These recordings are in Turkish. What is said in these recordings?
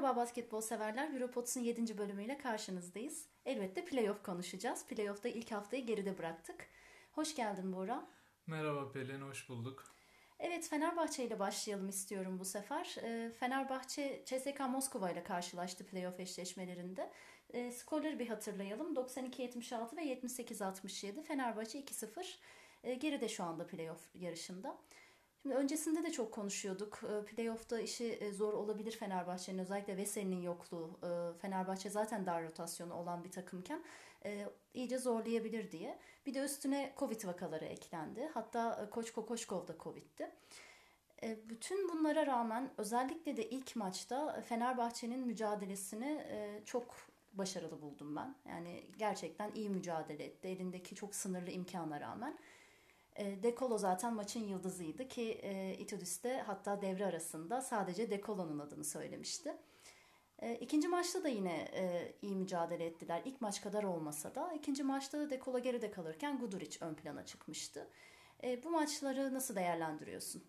Merhaba basketbol severler. Europods'un 7. bölümüyle karşınızdayız. Elbette playoff konuşacağız. Playoff'ta ilk haftayı geride bıraktık. Hoş geldin Bora. Merhaba Pelin, hoş bulduk. Evet, Fenerbahçe ile başlayalım istiyorum bu sefer. Fenerbahçe CSKA Moskova ile karşılaştı playoff eşleşmelerinde. Skorları bir hatırlayalım. 92-76 ve 78-67. Fenerbahçe 2-0. Geride şu anda playoff yarışında. Şimdi öncesinde de çok konuşuyorduk. Playoff'ta işi zor olabilir Fenerbahçe'nin. Özellikle Veseli'nin yokluğu. Fenerbahçe zaten dar rotasyonu olan bir takımken iyice zorlayabilir diye. Bir de üstüne Covid vakaları eklendi. Hatta Koç Kokoşkov da Covid'ti. Bütün bunlara rağmen özellikle de ilk maçta Fenerbahçe'nin mücadelesini çok başarılı buldum ben. Yani gerçekten iyi mücadele etti. Elindeki çok sınırlı imkana rağmen. De Colo zaten maçın yıldızıydı ki Itudis de hatta devre arasında sadece De Colo'nun adını söylemişti. İkinci maçta da yine iyi mücadele ettiler. İlk maç kadar olmasa da ikinci maçta da De Colo geride kalırken Guduric ön plana çıkmıştı. Bu maçları nasıl değerlendiriyorsun?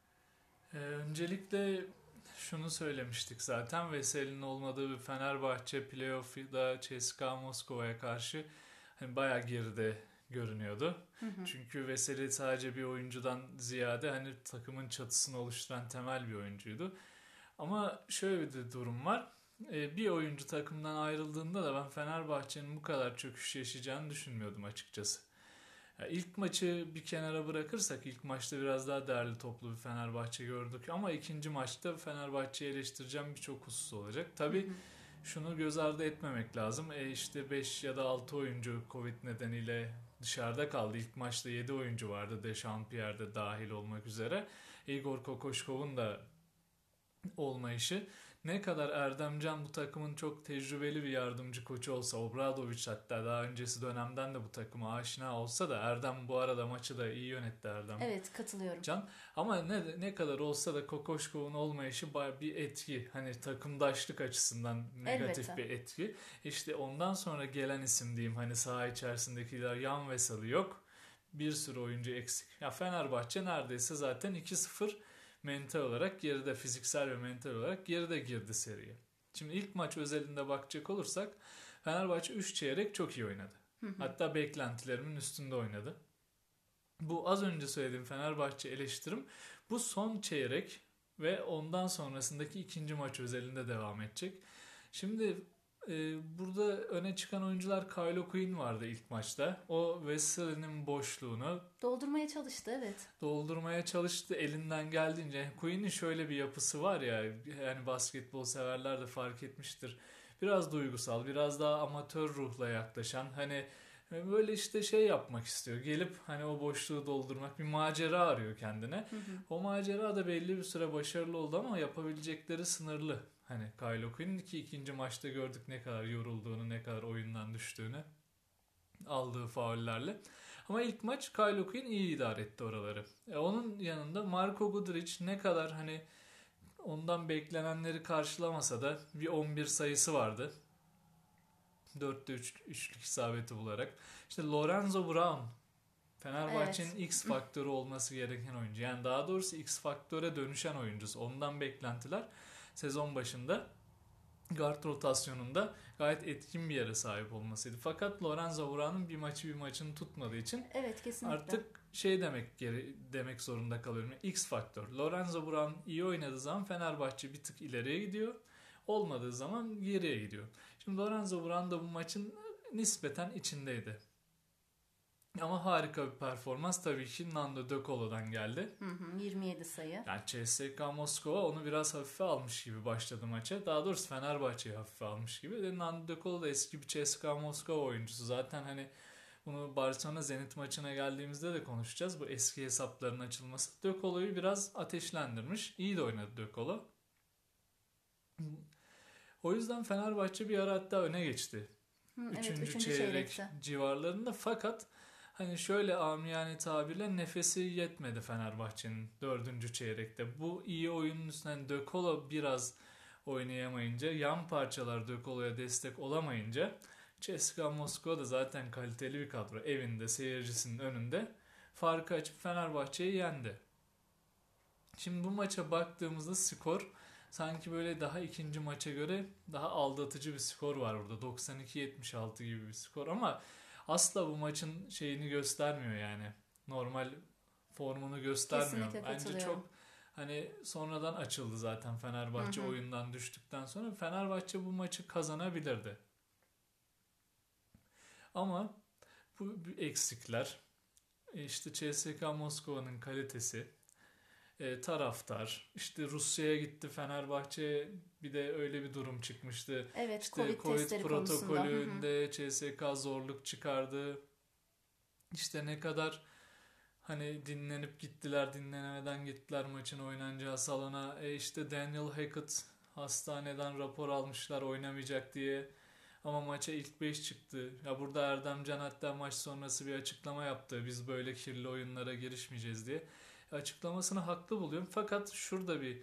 Öncelikle şunu söylemiştik zaten. Veseli'nin olmadığı bir Fenerbahçe playoff'da CSKA Moskova'ya karşı hani bayağı geride görünüyordu. Çünkü Veseli sadece bir oyuncudan ziyade hani takımın çatısını oluşturan temel bir oyuncuydu. Ama şöyle bir durum var. Bir oyuncu takımdan ayrıldığında da ben Fenerbahçe'nin bu kadar çöküş yaşayacağını düşünmüyordum açıkçası. Ya ilk maçı bir kenara bırakırsak ilk maçta biraz daha değerli toplu bir Fenerbahçe gördük ama ikinci maçta Fenerbahçe'yi eleştireceğim birçok husus olacak. Tabii şunu göz ardı etmemek lazım. İşte 5 ya da 6 oyuncu Covid nedeniyle dışarıda kaldı. İlk maçta 7 oyuncu vardı. Dechampierre de dahil olmak üzere. Igor Kokoşkov'un da olmayışı. Ne kadar Erdemcan bu takımın çok tecrübeli bir yardımcı koçu olsa, Obradoviç hatta daha öncesi dönemden de bu takıma aşina olsa da Erdem bu arada maçı da iyi yönetti Erdem Evet, katılıyorum. Can. Ama ne kadar olsa da Kokoşkov'un olmayışı bir etki. Hani takımdaşlık açısından negatif Elbette. bir etki. İşte ondan sonra gelen isim diyeyim hani saha içerisindekiler Yan Veseli yok. Bir sürü oyuncu eksik. Ya Fenerbahçe neredeyse zaten 2-0 mental olarak geride, fiziksel ve mental olarak geride girdi seriye. Şimdi ilk maç özelinde bakacak olursak Fenerbahçe 3 çeyrek çok iyi oynadı. Hatta beklentilerimin üstünde oynadı. Bu az önce söylediğim Fenerbahçe eleştirim bu son çeyrek ve ondan sonrasındaki ikinci maç özelinde devam edecek. Şimdi burada öne çıkan oyuncular Kylo Quinn vardı ilk maçta. O Wesley'nin boşluğunu Doldurmaya çalıştı, evet. doldurmaya çalıştı elinden geldiğince. Quinn'in şöyle bir yapısı var ya, yani basketbol severler de fark etmiştir. Biraz duygusal, biraz daha amatör ruhla yaklaşan, hani böyle işte şey yapmak istiyor. Gelip hani o boşluğu doldurmak, bir macera arıyor kendine. O macera da belli bir süre başarılı oldu ama yapabilecekleri sınırlı. Hani Kylo Quinn'in ki ikinci maçta gördük ne kadar yorulduğunu, ne kadar oyundan düştüğünü aldığı faullerle. Ama ilk maç Kylo Quinn iyi idare etti oraları. Onun yanında Marko Guduric ne kadar hani ondan beklenenleri karşılamasa da bir 11 sayısı vardı. 4'te 3 üçlük isabeti bularak. İşte Lorenzo Brown Evet. Fenerbahçe'nin X faktörü olması gereken oyuncu. Yani daha doğrusu X faktöre dönüşen oyuncusu. Ondan beklentiler sezon başında guard rotasyonunda gayet etkin bir yere sahip olmasıydı. Fakat Lorenzo Brown'un bir maçı bir maçını tutmadığı için Evet, kesinlikle. artık şey demek zorunda kalıyorum. X faktör. Lorenzo Brown iyi oynadığı zaman Fenerbahçe bir tık ileriye gidiyor. Olmadığı zaman geriye gidiyor. Şimdi Lorenzo Brown da bu maçın nispeten içindeydi. Ama harika bir performans tabii ki Nando De Colo'dan geldi. 27 sayı. Yani CSKA Moskova onu biraz hafife almış gibi başladı maça. Daha doğrusu Fenerbahçe'yi hafife almış gibi. Nando De Colo da eski bir CSKA Moskova oyuncusu. Zaten hani bunu Barcelona Zenit maçına geldiğimizde de konuşacağız. Bu eski hesapların açılması De Colo'yu biraz ateşlendirmiş. İyi de oynadı De Colo. O yüzden Fenerbahçe bir ara hatta öne geçti. Evet, Üçüncü üçüncü çeyrek çeyrekte. civarlarında, fakat hani şöyle amiyane tabirle nefesi yetmedi Fenerbahçe'nin dördüncü çeyrekte. Bu iyi oyunun üstünden De Colo biraz oynayamayınca, yan parçalar De Colo'ya destek olamayınca CSKA Moskova da zaten kaliteli bir kadro. Evinde, seyircisinin önünde farkı açıp Fenerbahçe'yi yendi. Şimdi bu maça baktığımızda skor sanki böyle daha ikinci maça göre daha aldatıcı bir skor var burada. 92-76 gibi bir skor ama asla bu maçın şeyini göstermiyor yani. Normal formunu göstermiyor. Kesinlikle Bence katılıyorum. çok hani sonradan açıldı zaten Hı Fenerbahçe hı. oyundan düştükten sonra. Fenerbahçe bu maçı kazanabilirdi. Ama bu eksikler, işte CSKA Moskova'nın kalitesi, taraftar, işte Rusya'ya gitti Fenerbahçe, bir de öyle bir durum çıkmıştı. Evet, İşte Covid Covid testleri konusunda. Hı hı. protokolünde CSKA zorluk çıkardı. İşte ne kadar hani dinlenip gittiler, dinlenemeden gittiler maçın oynanacağı salona. İşte Daniel Hackett hastaneden rapor almışlar oynamayacak diye. Ama maça ilk 5 çıktı. Ya burada Erdem Can hatta maç sonrası bir açıklama yaptı. Biz böyle kirli oyunlara girişmeyeceğiz diye. Açıklamasını haklı buluyorum. Fakat şurada bir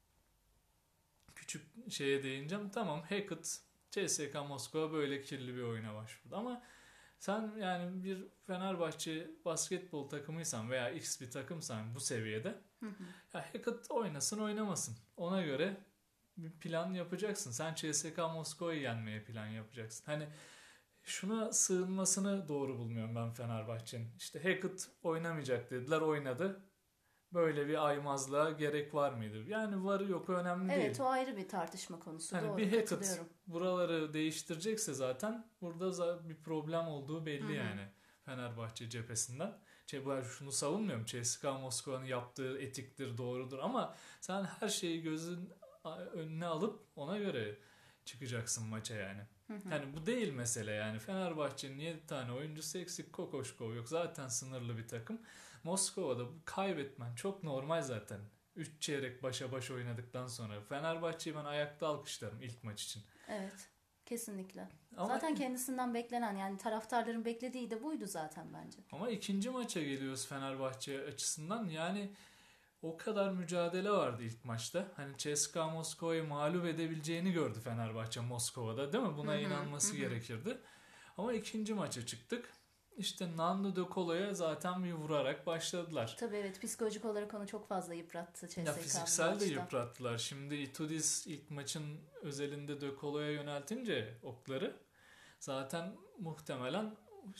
küçük şeye değineceğim. Tamam, Hackett CSKA Moskova böyle kirli bir oyuna başvurdu. Ama sen yani bir Fenerbahçe basketbol takımıysan veya X bir takımsan bu seviyede, Hı hı. ya Hackett oynasın oynamasın, ona göre bir plan yapacaksın. Sen CSKA Moskova'yı yenmeye plan yapacaksın. Hani şuna sığınmasını doğru bulmuyorum ben Fenerbahçe'nin. İşte Hackett oynamayacak dediler, oynadı. Böyle bir aymazlığa gerek var mıydı? Yani varı yok önemli Evet, değil. o ayrı bir tartışma konusu. Hani Doğru, bir Hackett katılıyorum. buraları değiştirecekse zaten burada bir problem olduğu Hı belli hı. yani Fenerbahçe cephesinden. Ben şunu savunmuyorum. CSKA Moskova'nın yaptığı etiktir, doğrudur ama sen her şeyi gözün önüne alıp ona göre çıkacaksın maça yani. Hı hı. Yani bu değil mesele yani. Fenerbahçe'nin 7 tane oyuncusu eksik, Kokoşkov yok. Zaten sınırlı bir takım. Moskova'da kaybetmen çok normal zaten. 3 çeyrek başa baş oynadıktan sonra. Fenerbahçe'yi ben ayakta alkışlarım ilk maç için. Evet, kesinlikle. Ama Zaten kendisinden beklenen, yani taraftarların beklediği de buydu zaten bence. ama ikinci maça geliyoruz Fenerbahçe açısından. Yani o kadar mücadele vardı ilk maçta. Hani CSKA Moskova'yı mağlup edebileceğini gördü Fenerbahçe Moskova'da, değil mi? Hı Buna hı. Hı inanması hı. gerekirdi. Ama ikinci maça çıktık. İşte Nando De Colo'ya zaten bir vurarak başladılar. Tabii evet, psikolojik olarak onu çok fazla yıprattı Ya CSKA bu fiziksel de maçta. yıprattılar. Şimdi Itudis ilk maçın özelinde De Colo'ya yöneltince okları zaten muhtemelen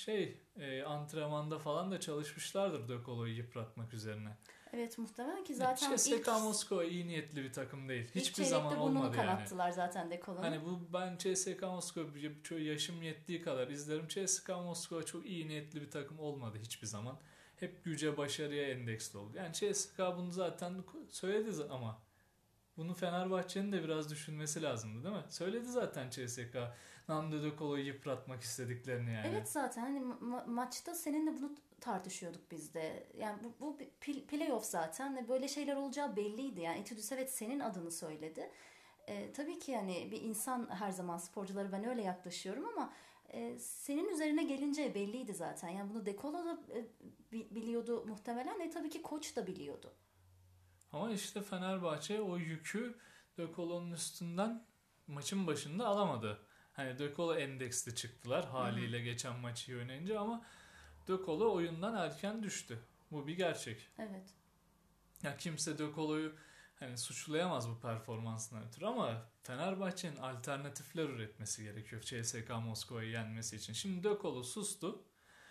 antrenmanda falan da çalışmışlardır De Colo'yu yıpratmak üzerine. Evet, muhtemelen ki zaten CSKA Moskova iyi niyetli bir takım değil. ilk Hiçbir zaman çeyrekte burnunu olmadı yani. kanattılar zaten Dekolo'nun. Hani ben CSKA Moskova çok yaşım yettiği kadar izlerim. CSKA Moskova çok iyi niyetli bir takım olmadı hiçbir zaman. Hep güce, başarıya endeksli oldu. Yani CSKA bunu zaten söyledi ama bunu Fenerbahçe'nin de biraz düşünmesi lazımdı, değil mi? Söyledi zaten CSKA Nando De Colo'yu yıpratmak istediklerini yani. Evet, zaten hani maçta seninle bunu tartışıyorduk biz de. Yani bu bir playoff zaten ve böyle şeyler olacağı belliydi. Yani Etudis evet senin adını söyledi. Tabii ki yani bir insan, her zaman sporculara ben öyle yaklaşıyorum ama senin üzerine gelince belliydi zaten. Yani bunu De Colo da biliyordu muhtemelen. Tabii ki koç da biliyordu. Ama işte Fenerbahçe o yükü De Colo'nun üstünden maçın başında alamadı. Hani De Colo endeksli çıktılar Hı hı. haliyle geçen maçı iyi oynayınca ama De Colo oyundan erken düştü. Bu bir gerçek. Evet. Ya kimse De Colo'yu hani suçlayamaz bu performansından ötürü ama Fenerbahçe'nin alternatifler üretmesi gerekiyor CSKA Moskova'yı yenmesi için. Şimdi De Colo sustu.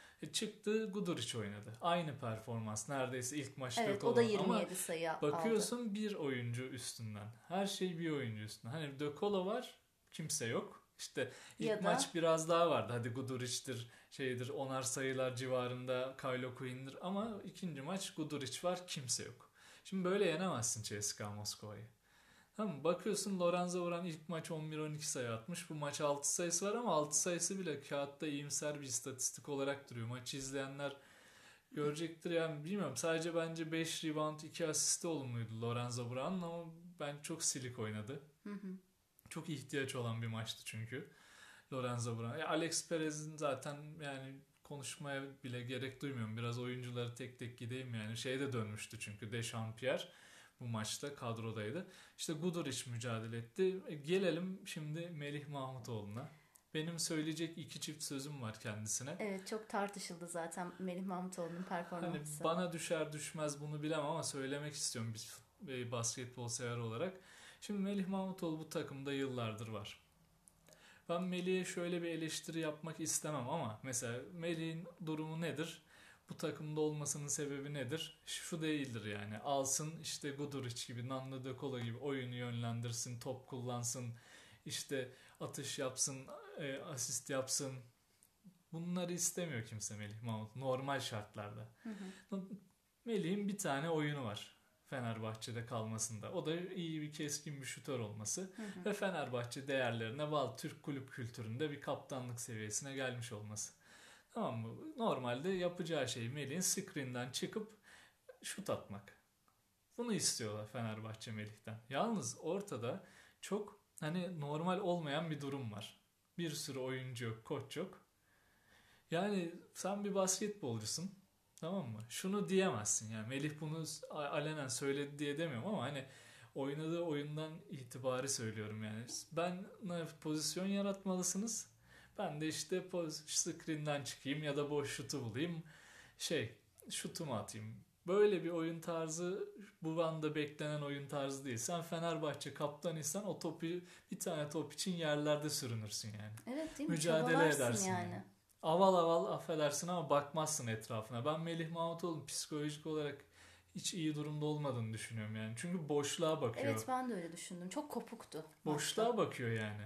Çıktı Guduric oynadı. Aynı performans neredeyse ilk maç De Evet, o da Colo'nun ama 27 sayı aldı. bakıyorsun bir oyuncu üstünden. Her şey bir oyuncu üstünden. Hani De Colo var, kimse yok. İşte ilk Ya da maç biraz daha vardı. Hadi Guduric'tir, şeydir, onar sayılar civarında Kylo Quinn'dir ama ikinci maç Guduric var, kimse yok. Şimdi böyle yenemezsin CSKA Moskova'yı. Tamam, bakıyorsun Lorenzo Vuran ilk maç 11-12 sayı atmış. Bu maç 6 sayısı var ama 6 sayısı bile kağıtta iyimser bir istatistik olarak duruyor. Maçı izleyenler görecektir yani, bilmiyorum. Sadece bence 5 rebound 2 asisti olumluydu Lorenzo Brown'un ama ben çok silik oynadı. hı hı. Çok ihtiyaç olan bir maçtı çünkü Lorenzo Brown. Alex Perez'in zaten yani konuşmaya bile gerek duymuyorum. Biraz oyuncuları tek tek gideyim yani. De dönmüştü çünkü Dechampierre bu maçta kadrodaydı. İşte Guduric mücadele etti. Gelelim şimdi Melih Mahmutoğlu'na. Benim söyleyecek iki çift sözüm var kendisine. Evet, çok tartışıldı zaten Melih Mahmutoğlu'nun Hani performansı. bana düşer düşmez bunu bilemem ama söylemek istiyorum bir basketbol sever olarak. Şimdi Melih Mahmutoğlu bu takımda yıllardır var. Ben Melih'e şöyle bir eleştiri yapmak istemem ama mesela Melih'in durumu nedir? Bu takımda olmasının sebebi nedir? Şu değildir yani. Alsın işte Guduric gibi, Nando De Colo gibi oyunu yönlendirsin, top kullansın, işte atış yapsın, asist yapsın. Bunları istemiyor kimse Melih Mahmut normal şartlarda. Hı hı. Melih'in bir tane oyunu var Fenerbahçe'de kalmasında. O da iyi bir keskin bir şutör olması Hı hı. ve Fenerbahçe değerlerine bağlı Türk kulüp kültüründe bir kaptanlık seviyesine gelmiş olması. Tamam mı? Normalde yapacağı şey Melih'in screen'den çıkıp şut atmak. Bunu istiyorlar Fenerbahçe Melih'ten. Yalnız ortada çok hani normal olmayan bir durum var. Bir sürü oyuncu yok, koç yok. Yani sen bir basketbolcusun. Tamam mı? Şunu diyemezsin yani Melih bunu alenen söyledi diye demiyorum ama hani oynadığı oyundan itibarı söylüyorum yani. Ben pozisyon yaratmalısınız. Ben de işte screen'den çıkayım ya da boş şutu bulayım. Şey, şutumu atayım. Böyle bir oyun tarzı bu anda beklenen oyun tarzı değil. Sen Fenerbahçe kaptanıysan o topu bir tane top için yerlerde sürünürsün yani. Evet değil mi? Mücadele Çabalarsın edersin yani. yani. Aval aval affedersin ama bakmazsın etrafına. Ben Melih Mahmutoğlu'nun psikolojik olarak hiç iyi durumda olmadığını düşünüyorum yani. Çünkü boşluğa bakıyor. Evet ben de öyle düşündüm. Çok kopuktu maçta. Boşluğa bakıyor yani.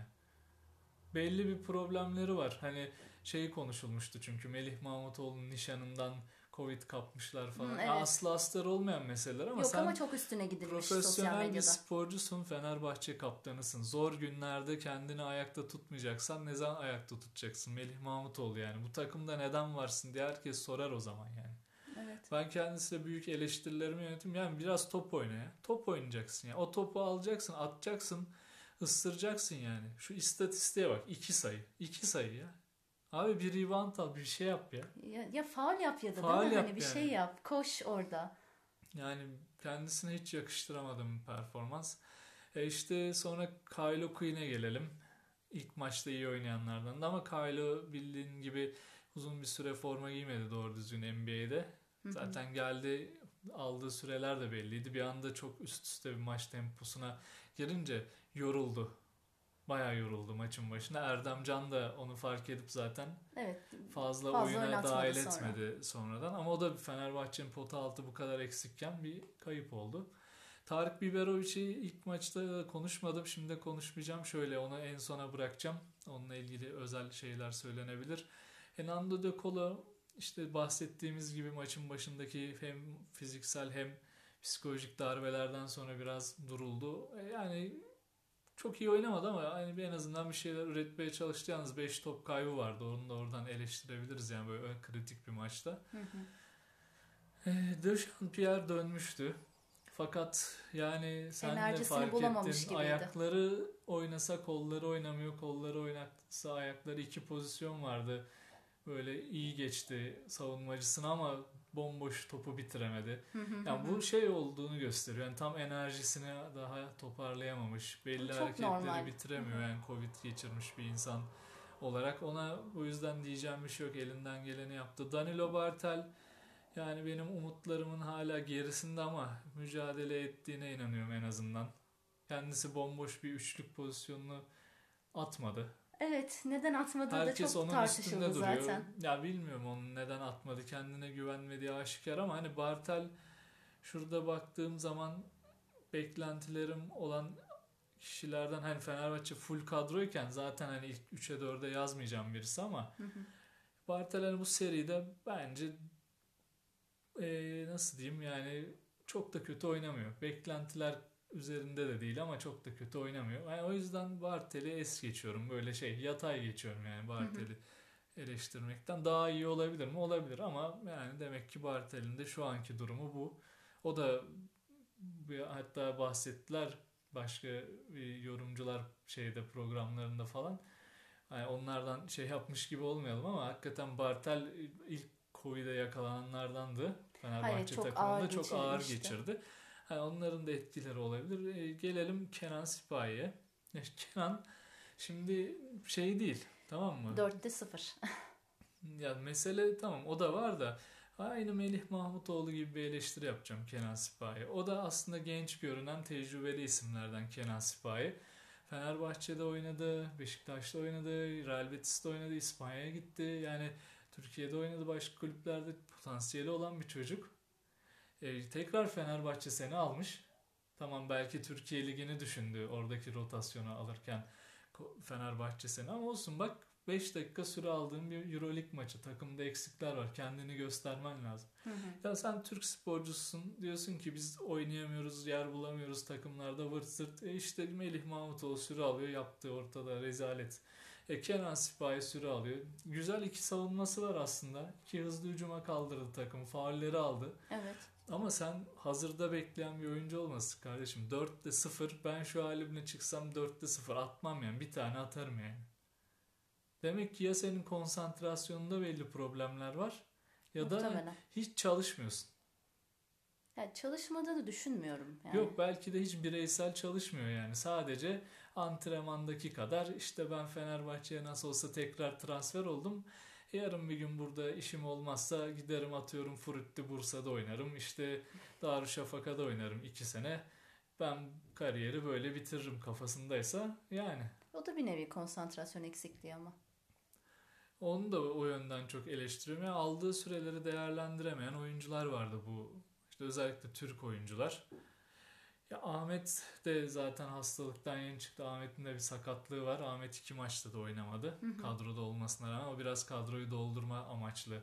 Belli bir problemleri var. Hani şey konuşulmuştu çünkü Melih Mahmutoğlu'nun nişanından Covid kapmışlar falan. Hı, Ya evet. aslı astarı olmayan meseleler ama Yok ama sen çok üstüne gidilmiş sosyal profesyonel bir medyada. sporcusun, Fenerbahçe kaptanısın. Zor günlerde kendini ayakta tutmayacaksan ne zaman ayakta tutacaksın? Melih Mahmutoğlu yani. Bu takımda neden varsın diye herkes sorar o zaman yani. Evet. Ben kendisine büyük eleştirilerimi yönetim. Yani biraz top oyna ya. Top oynayacaksın ya. O topu alacaksın, atacaksın, ısıracaksın yani. Şu istatistiğe bak. 2 sayı. 2 sayı ya. Abi bir rebound al, bir şey yap ya. Ya faul yap ya da değil Faul mi? Hani yap bir yani. şey yap. Koş orada. Yani kendisine hiç yakıştıramadığım bir performans. İşte sonra Kylo Quinn'e gelelim. İlk maçta iyi oynayanlardan da ama Kylo bildiğin gibi uzun bir süre forma giymedi doğru düzgün NBA'de. Hı hı. Zaten geldi aldığı süreler de belliydi. Bir anda çok üst üste bir maç temposuna girince yoruldu. Bayağı yoruldu maçın başında. Erdem Can da onu fark edip zaten Evet. fazla Fazla oyuna oynatmadı dahil sonra. etmedi sonradan. Ama o da Fenerbahçe'nin pota altı bu kadar eksikken bir kayıp oldu. Tarık Biberovic'i ilk maçta konuşmadım. Şimdi de konuşmayacağım. Şöyle onu en sona bırakacağım. Onunla ilgili özel şeyler söylenebilir. Nando De Colo işte bahsettiğimiz gibi maçın başındaki hem fiziksel hem psikolojik darbelerden sonra biraz duruldu. Yani çok iyi oynamadı ama hani en azından bir şeyler üretmeye çalıştı. Yalnız 5 top kaybı vardı. Onu da oradan eleştirebiliriz yani böyle kritik bir maçta. Hı hı. Dechampierre dönmüştü. Fakat yani sen de Enerjisini fark bulamamış ettin. gibiydi. Ayakları oynasa kolları oynamıyor. Kolları oynatsa ayakları iki pozisyon vardı. Böyle iyi geçti savunmacısına ama bomboş topu bitiremedi. Hı hı hı Yani hı. bu şey olduğunu gösteriyor. Yani tam enerjisini daha toparlayamamış. Belli Çok normal. hareketleri Hı bitiremiyor. hı. Yani Covid geçirmiş bir insan olarak. Ona bu yüzden diyeceğim bir şey yok. Elinden geleni yaptı. Danilo Bartel yani benim umutlarımın hala gerisinde ama mücadele ettiğine inanıyorum en azından. Kendisi bomboş bir üçlük pozisyonunu atmadı. Evet, neden atmadığı da Herkes çok onun tartışıldı üstünde duruyor. zaten. Ya bilmiyorum onun neden atmadı. Kendine güvenmediği aşikar ama hani Bartel şurada baktığım zaman beklentilerim olan kişilerden hani Fenerbahçe full kadroyken zaten hani ilk 3'e 4'e yazmayacağım birisi ama Hı hı. Bartel hani bu seride bence nasıl diyeyim yani çok da kötü oynamıyor. Beklentiler üzerinde de değil ama çok da kötü oynamıyor. Yani o yüzden Bartel'i es geçiyorum. Böyle şey yatay geçiyorum yani Hı hı. Bartel'i eleştirmekten. Daha iyi olabilir mi? Olabilir ama yani demek ki Bartel'in de şu anki durumu bu. O da hatta bahsettiler başka yorumcular şeyde programlarında falan. Yani onlardan şey yapmış gibi olmayalım ama hakikaten Bartel ilk Covid'e yakalananlardandı. Hayır, Fenerbahçe çok ağır takımında çok ağır geçirmişti. geçirdi. Yani onların da etkileri olabilir. Gelelim Kenan Sipahi'ye. Kenan şimdi şey değil tamam mı? 4'te 0. Ya mesele tamam o da var da Aynı Melih Mahmutoğlu gibi bir eleştiri yapacağım Kenan Sipahi. O da aslında genç görünen tecrübeli isimlerden Kenan Sipahi. Fenerbahçe'de oynadı, Beşiktaş'ta oynadı, Real Betis'te oynadı, İspanya'ya gitti. Yani Türkiye'de oynadı, başka kulüplerde potansiyeli olan bir çocuk. Tekrar Fenerbahçe seni almış. Tamam, belki Türkiye Ligi'ni düşündü oradaki rotasyonu alırken Fenerbahçe seni, ama olsun bak, 5 dakika süre aldığın bir Euroleague maçı, takımda eksikler var, kendini göstermen lazım. Hı hı. Ya sen Türk sporcusun, diyorsun ki biz oynayamıyoruz, yer bulamıyoruz takımlarda, vırt zırt. İşte Melih Mahmutoğlu süre alıyor, yaptığı ortada rezalet. Kenan Sipahi süre alıyor. Güzel iki savunması var aslında. İki hızlı hücuma kaldırdı takım. Faulleri aldı. Evet. Ama sen hazırda bekleyen bir oyuncu olmasın kardeşim. 4'te 0. Ben şu halimle çıksam 4'te 0 atmam yani. Bir tane atarım yani. Demek ki ya senin konsantrasyonunda belli problemler var ya da Muhtemelen. hiç çalışmıyorsun. Yani çalışmadığını düşünmüyorum. Yani. Yok, belki de hiç bireysel çalışmıyor yani. Sadece antrenmandaki kadar, işte ben Fenerbahçe'ye nasıl olsa tekrar transfer oldum. Yarın bir gün burada işim olmazsa giderim, atıyorum Frutti Bursa'da oynarım. İşte Darüşşafaka'da oynarım 2 sene. Ben kariyeri böyle bitiririm kafasındaysa yani. O da bir nevi konsantrasyon eksikliği ama. Onu da o yönden çok eleştiriyorum. Yani aldığı süreleri değerlendiremeyen oyuncular vardı bu. İşte özellikle Türk oyuncular. Ya Ahmet de zaten hastalıktan yeni çıktı. Ahmet'in de bir sakatlığı var. Ahmet 2 maçta da oynamadı. Hı hı. Kadroda olmasına rağmen o biraz kadroyu doldurma amaçlı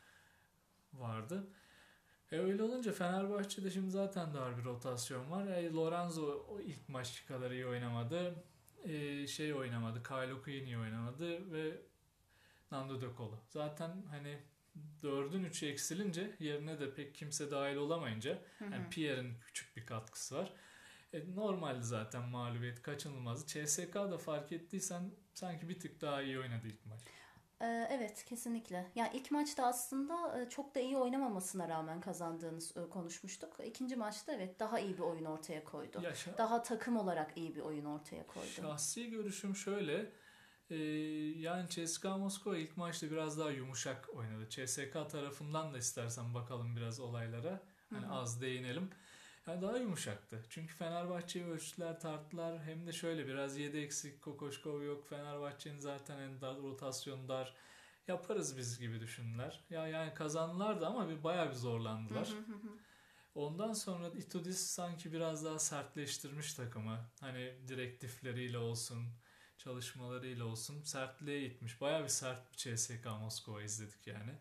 vardı. Öyle olunca Fenerbahçe'de şimdi zaten dar bir rotasyon var. Lorenzo o ilk maç kadar iyi oynamadı. Oynamadı. Kyle O'Quinn iyi oynamadı ve Nando De Colo. Zaten hani 4'ün 3'ü eksilince, yerine de pek kimse dahil olamayınca, Hı hı. yani Pierre'in küçük bir katkısı var. Normalde zaten mağlubiyet kaçınılmazdı. CSK'da fark ettiysen sanki bir tık daha iyi oynadı ilk maç. Evet, kesinlikle. Yani ilk maçta aslında çok da iyi oynamamasına rağmen kazandığını konuşmuştuk. İkinci maçta evet daha iyi bir oyun ortaya koydu. Ya Daha takım olarak iyi bir oyun ortaya koydu. şahsi görüşüm şöyle. Yani CSKA Moskova ilk maçta biraz daha yumuşak oynadı. CSKA tarafından da istersen bakalım biraz olaylara. Hani Hı hı. az değinelim. Yani daha yumuşaktı. Çünkü Fenerbahçe'yi ölçtüler, tarttılar. Hem de şöyle biraz 7 eksik, Kokoşkov yok. Fenerbahçe'nin zaten en dar, rotasyon dar. Yaparız biz gibi düşündüler. Yani kazandılar da ama bayağı bir Hı zorlandılar. hı hı hı. Ondan sonra Itudis sanki biraz daha sertleştirmiş takımı. Hani direktifleriyle olsun, çalışmalarıyla olsun sertliğe itmiş. Bayağı bir sert bir CSKA Moskova izledik yani.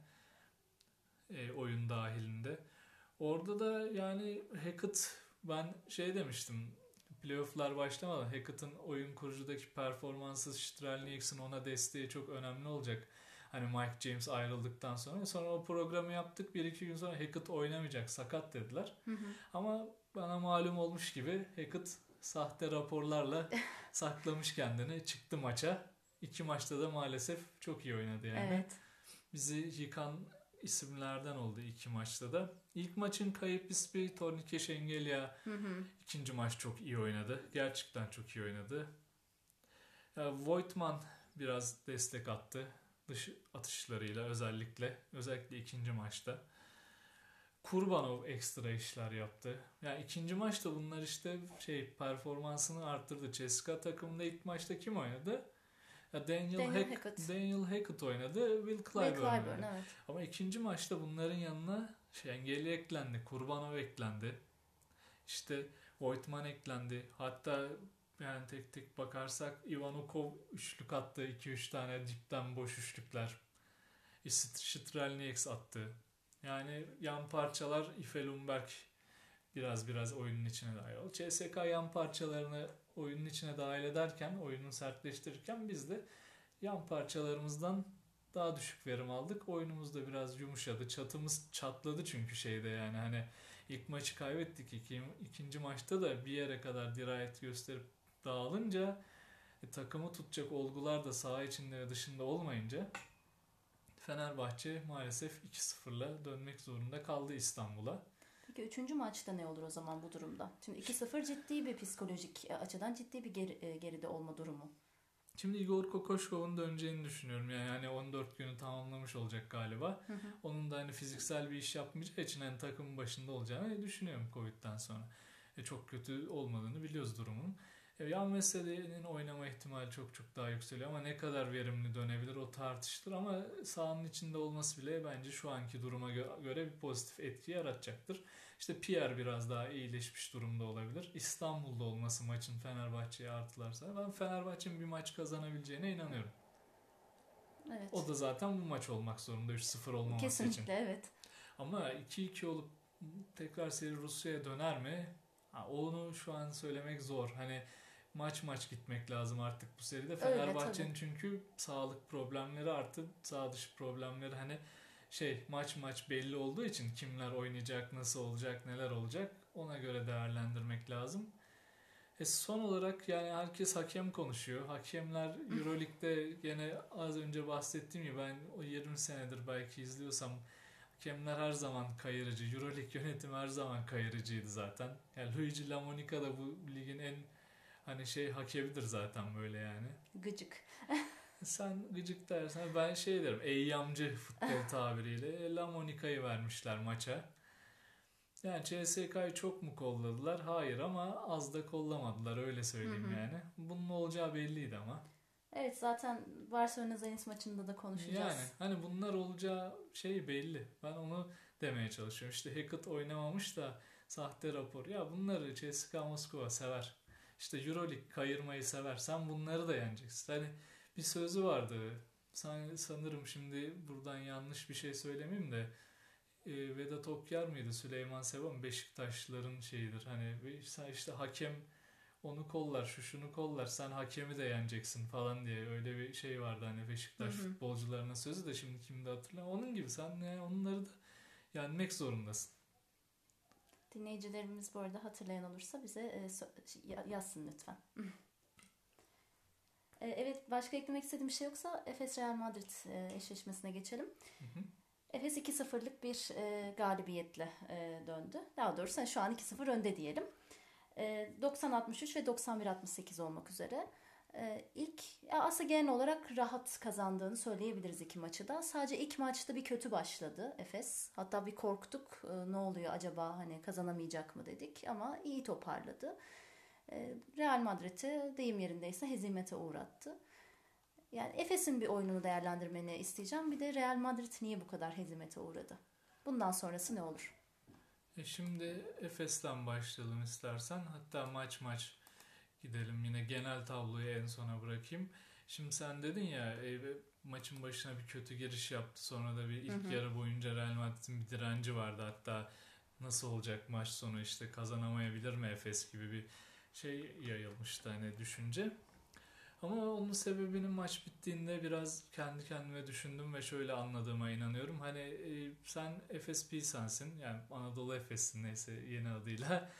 Oyun dahilinde. Orada da yani Hackett, ben demiştim. Playoff'lar başlamadan Hackett'ın oyun kurucudaki performansı, Strelniекс'in ona desteği çok önemli olacak. Hani Mike James ayrıldıktan sonra o programı yaptık. 1-2 gün sonra Hackett oynamayacak, sakat dediler. Hı hı. Ama bana malum olmuş gibi Hackett sahte raporlarla saklamış kendini. Çıktı maça. 2 maçta da maalesef çok iyi oynadı yani. Evet. Bizi yıkan isimlerden oldu 2 maçta da. İlk maçın kayıp ismi Tornike Şengelya. Hı hı. İkinci maç çok iyi oynadı. Gerçekten çok iyi oynadı. Voigtman biraz destek attı. Dış atışlarıyla özellikle ikinci maçta. Kurbanov ekstra işler yaptı. Yani ikinci maçta bunlar işte performansını arttırdı. CSKA takımında ilk maçta kim oynadı? Daniel Hackett oynadı. Will Clyburn oynadı. Evet. Ama ikinci maçta bunların yanına Şengeli eklendi. Kurbanov eklendi. İşte Voigtman eklendi. Hatta yani tek tek bakarsak Ivanukov üçlük attı. 2-3 tane dipten boş üçlükler. Strelnieks attı. Yani yan parçalar Ife Lundberg biraz oyunun içine dahil oldu. CSKA yan parçalarını oyunun içine dahil ederken, oyunu sertleştirirken biz de yan parçalarımızdan daha düşük verim aldık. Oyunumuz da biraz yumuşadı. Çatımız çatladı çünkü yani hani ilk maçı kaybettik. İkinci maçta da bir yere kadar dirayet gösterip dağılınca takımı tutacak olgular da saha içinde ve dışında olmayınca Fenerbahçe maalesef 2-0'la dönmek zorunda kaldı İstanbul'a. Peki 3. maçta ne olur o zaman bu durumda? Şimdi 2-0 ciddi bir psikolojik açıdan ciddi bir geride olma durumu. Şimdi Igor Kokoşkov'un döneceğini düşünüyorum. Yani hani 14 günü tamamlamış olacak galiba. Onun da hani fiziksel bir iş yapmayacağı için hani takımın başında olacağını düşünüyorum Covid'den sonra. Çok kötü olmadığını biliyoruz durumun. Yan Veseli'nin oynama ihtimali çok çok daha yükseliyor ama ne kadar verimli dönebilir o tartışılır ama sahanın içinde olması bile bence şu anki duruma göre bir pozitif etki yaratacaktır. İşte Pierre biraz daha iyileşmiş durumda olabilir. İstanbul'da olması maçın Fenerbahçe'ye artılarsa ben Fenerbahçe'nin bir maç kazanabileceğine inanıyorum. Evet. O da zaten bu maç olmak zorunda 3-0 olmaması Kesinlikle, için. Kesinlikle evet. Ama 2-2 olup tekrar seri Rusya'ya döner mi? Onu şu an söylemek zor. Hani maç gitmek lazım artık bu seride. Fenerbahçe'nin çünkü sağlık problemleri artı sağ dışı problemleri hani maç belli olduğu için kimler oynayacak, nasıl olacak, neler olacak ona göre değerlendirmek lazım. Son olarak yani herkes hakem konuşuyor. Hakemler Euroleague'de gene az önce bahsettiğim gibi ben o 20 senedir belki izliyorsam hakemler her zaman kayırıcı. Euroleague yönetimi her zaman kayırıcıydı zaten. Yani Luigi Lamonica da bu ligin en hakemidir zaten böyle yani. Gıcık. Sen gıcık dersen ben derim. Eyyamcı futbol tabiriyle Lamonica'yı vermişler maça. Yani CSK'yı çok mu kolladılar? Hayır ama az da kollamadılar öyle söyleyeyim yani. Bunun olacağı belliydi ama. Evet zaten Barcelona Zenit maçında da konuşacağız. Yani hani bunlar olacağı belli. Ben onu demeye çalışıyorum. İşte Hackett oynamamış da sahte rapor. Ya bunları CSKA Moskova sever. İşte Euroleague kayırmayı sever. Sen bunları da yeneceksin. Hani bir sözü vardı. Sanırım şimdi buradan yanlış bir şey söylemeyeyim de Vedat Okyar mıydı? Süleyman Seba mı? Beşiktaşlıların şeyidir. Hani işte hakem onu kollar, şunu kollar, sen hakemi de yeneceksin falan diye öyle bir şey vardı hani Beşiktaş futbolcularının sözü de şimdi kimde hatırlamıyorum. Onun gibi sen onları da yenmek zorundasın. Dinleyicilerimiz bu arada hatırlayan olursa bize yazsın lütfen. Evet başka eklemek istediğim bir şey yoksa Efes Real Madrid eşleşmesine geçelim. Efes 2-0'lık bir galibiyetle döndü. Daha doğrusu şu an 2-0 önde diyelim. 90-63 ve 91-68 olmak üzere. Aslında genel olarak rahat kazandığını söyleyebiliriz iki maçı da. Sadece ilk maçta bir kötü başladı Efes. Hatta bir korktuk. Ne oluyor acaba hani kazanamayacak mı dedik ama iyi toparladı. Real Madrid'i deyim yerindeyse hezimete uğrattı. Yani Efes'in bir oyununu değerlendirmeni isteyeceğim. Bir de Real Madrid niye bu kadar hezimete uğradı? Bundan sonrası ne olur? Şimdi Efes'ten başlayalım istersen. Hatta maç gidelim. Yine genel tabloyu en sona bırakayım. Şimdi sen dedin ya maçın başına bir kötü giriş yaptı. Sonra da bir ilk yarı boyunca Real Madrid'in bir direnci vardı. Hatta nasıl olacak maç sonu işte kazanamayabilir mi Efes gibi bir yayılmıştı hani düşünce. Ama onun sebebini maç bittiğinde biraz kendi kendime düşündüm ve şöyle anladığıma inanıyorum. Hani sen Efes Pilsen'sin yani Anadolu Efes'in neyse yeni adıyla.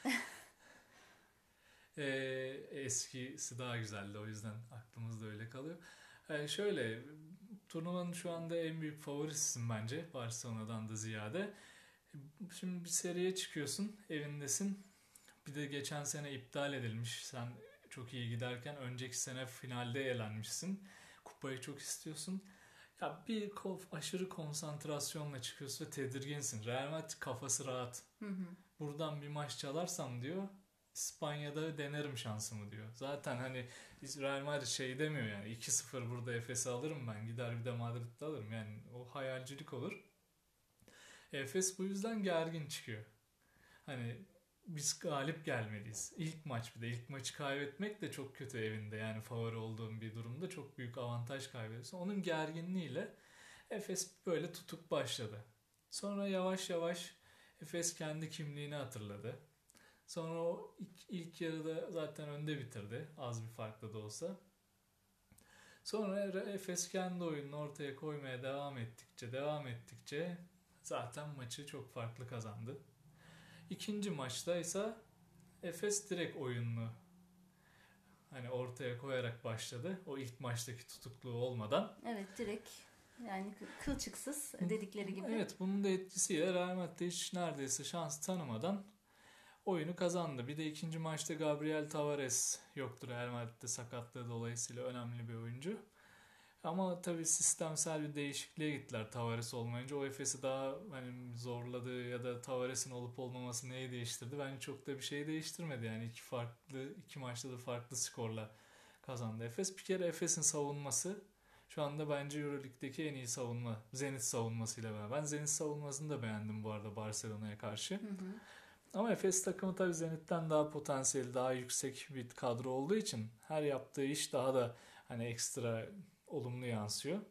Eskisi daha güzeldi o yüzden aklımızda öyle kalıyor. Şöyle turnuvanın şu anda en büyük favorisisin bence Barcelona'dan da ziyade. Şimdi bir seriye çıkıyorsun evindesin. Bir de geçen sene iptal edilmiş. Sen çok iyi giderken önceki sene finalde elenmişsin. Kupayı çok istiyorsun. Ya bir aşırı konsantrasyonla çıkıyorsun ve tedirginsin. Real Madrid kafası rahat. Buradan bir maç çalarsam diyor İspanya'da denerim şansımı diyor. Zaten hani Real Madrid demiyor yani 2-0 burada Efes'i alırım ben gider bir de Madrid'de alırım yani o hayalcilik olur. Efes bu yüzden gergin çıkıyor. Hani biz galip gelmeliyiz. İlk maç bir de ilk maçı kaybetmek de çok kötü evinde yani favori olduğum bir durumda çok büyük avantaj kaybediyorsun. Onun gerginliğiyle Efes böyle tutup başladı. Sonra yavaş yavaş Efes kendi kimliğini hatırladı. Sonra o ilk yarıda zaten önde bitirdi. Az bir farklı da olsa. Sonra Efes kendi oyununu ortaya koymaya devam ettikçe zaten maçı çok farklı kazandı. İkinci maçta ise Efes direkt oyununu hani ortaya koyarak başladı. O ilk maçtaki tutukluğu olmadan. Evet direkt yani kılçıksız dedikleri gibi. Evet bunun da etkisiyle Real Madrid hiç neredeyse şans tanımadan oyunu kazandı. Bir de ikinci maçta Gabriel Tavares yoktu Real Madrid'de sakatlığı dolayısıyla önemli bir oyuncu. Ama tabii sistemsel bir değişikliğe gittiler Tavares olmayınca. O Efes'i daha hani zorladı ya da Tavares'in olup olmaması neyi değiştirdi? Bence çok da bir şey değiştirmedi. Yani iki maçta da farklı skorla kazandı Efes. Bir kere Efes'in savunması şu anda bence Euroleague'deki en iyi savunma. Zenit savunmasıyla beraber. Ben Zenit savunmasını da beğendim bu arada Barcelona'ya karşı. Hı hı. Ama Efes takımı tabii Zenit'ten daha potansiyeli, daha yüksek bir kadro olduğu için her yaptığı iş daha da hani ekstra olumlu yansıyor.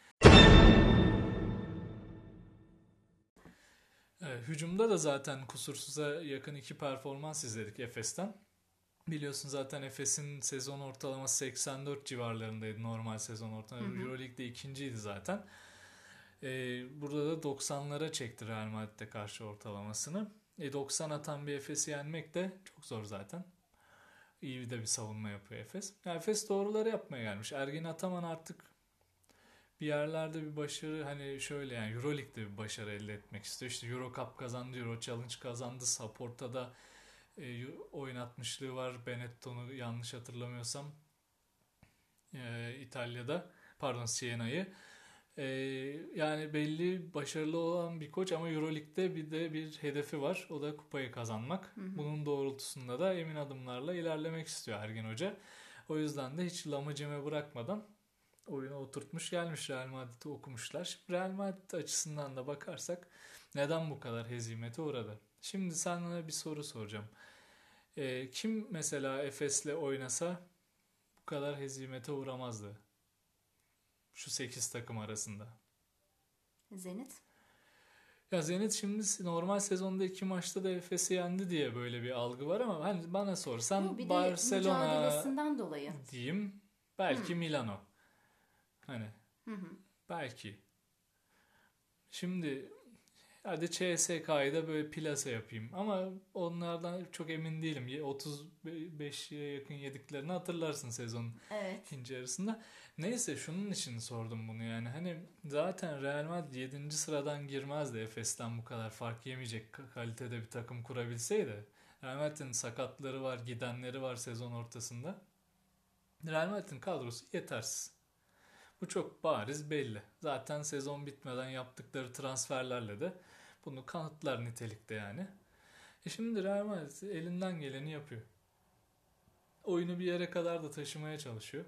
Hücumda da zaten kusursuza yakın iki performans izledik Efes'ten. Biliyorsun zaten Efes'in sezon ortalaması 84 civarlarındaydı normal sezon ortalaması. Euroleague'de ikinciydi zaten. Burada da 90'lara çekti Real Madrid'e karşı ortalamasını. 90 atan bir Efes'i yenmek de çok zor zaten. İyi de bir savunma yapıyor Efes. Yani Efes doğruları yapmaya gelmiş. Ergin Ataman artık bir yerlerde bir başarı hani şöyle yani Euroleague'de bir başarı elde etmek istiyor. İşte Euro Cup kazandı, Euro Challenge kazandı. Saporta'da oynatmışlığı var. Benetton'u yanlış hatırlamıyorsam İtalya'da pardon Siena'yı. Yani belli başarılı olan bir koç ama Euroleague'de bir de bir hedefi var. O da kupayı kazanmak. Hı hı. Bunun doğrultusunda da emin adımlarla ilerlemek istiyor Ergin Hoca. O yüzden de hiç lamacime bırakmadan oyunu oturtmuş gelmiş, Real Madrid'i okumuşlar. Şimdi Real Madrid açısından da bakarsak neden bu kadar hezimete uğradı? Şimdi sana bir soru soracağım. Kim mesela Efes'le oynasa bu kadar hezimete uğramazdı? Şu 8 takım arasında. Zenit. Ya Zenit şimdi normal sezonda 2 maçta da Efes'i yendi diye böyle bir algı var ama hani bana sorsan Bir de Barcelona mücadelesinden dolayı. diyeyim, belki Hı. Milano. Hani Hı hı. belki. Şimdi hadi CSK'yı da böyle plase yapayım ama onlardan çok emin değilim. 35'e yakın yediklerini hatırlarsın sezonun Evet. ikinci yarısında. Neyse şunun için sordum bunu yani. Hani zaten Real Madrid 7. sıradan girmezdi Efes'ten bu kadar fark yemeyecek kalitede bir takım kurabilseydi. Real Madrid'in sakatları var, gidenleri var sezon ortasında. Real Madrid'in kadrosu yetersiz. Bu çok bariz belli. Zaten sezon bitmeden yaptıkları transferlerle de bunu kanıtlar nitelikte yani. Şimdi Real Madrid elinden geleni yapıyor. Oyunu bir yere kadar da taşımaya çalışıyor.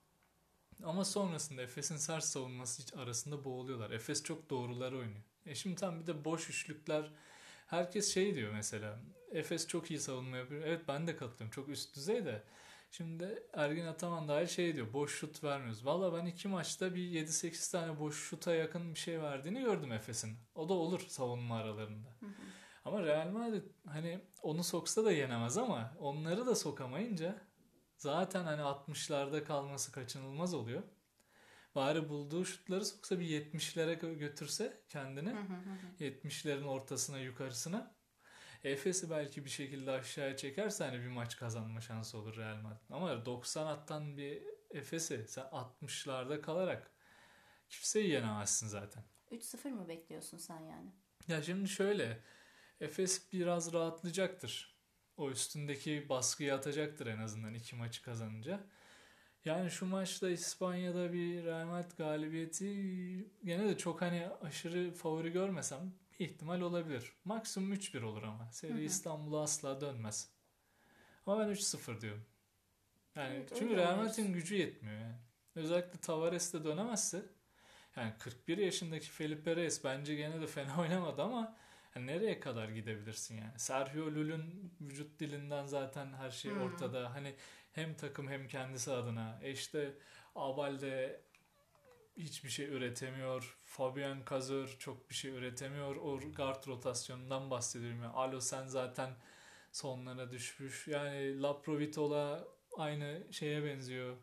Ama sonrasında Efes'in sert savunması arasında boğuluyorlar. Efes çok doğruları oynuyor. Şimdi tam bir de boş üçlükler. Herkes şey diyor mesela. Efes çok iyi savunma yapıyor. Evet ben de katılıyorum. Çok üst düzey de. Şimdi Ergin Ataman dahil şey diyor. Boş şut vermiyoruz. Valla ben 2 maçta bir 7-8 tane boş şuta yakın bir şey verdiğini gördüm Efes'in. O da olur savunma aralarında. Hı hı. Ama Real Madrid hani onu soksa da yenemez ama onları da sokamayınca zaten hani 60'larda kalması kaçınılmaz oluyor. Bari bulduğu şutları soksa bir 70'lere götürse kendini. Hı hı hı. 70'lerin ortasına yukarısına. Efes'i belki bir şekilde aşağıya çekerse hani bir maç kazanma şansı olur Real Madrid. Ama 90 attan bir Efes'i sen 60'larda kalarak kimseyi yenemezsin zaten. 3-0 mı bekliyorsun sen yani? Ya şimdi şöyle Efes biraz rahatlayacaktır. O üstündeki baskıyı atacaktır en azından 2 maçı kazanınca. Yani şu maçta İspanya'da bir Real Madrid galibiyeti gene de çok hani aşırı favori görmesem bir ihtimal olabilir. Maksimum 3-1 olur ama. Seri İstanbul'a asla dönmez. Ama ben 3-0 diyorum. Yani Evet, çünkü öyle Real oynuyoruz. Madrid'in gücü yetmiyor yani. Özellikle Tavares de dönemezse yani 41 yaşındaki Felipe Reyes bence gene de fena oynamadı ama yani nereye kadar gidebilirsin yani? Sergio Llull'ün vücut dilinden zaten her şey ortada. Hani hem takım hem kendisi adına. İşte Abalde hiçbir şey üretemiyor. Fabian Cazor çok bir şey üretemiyor. O guard rotasyonundan bahsediyorum. Yani Alo sen zaten sonlara düşmüş. Yani Laprovitola aynı şeye benziyor.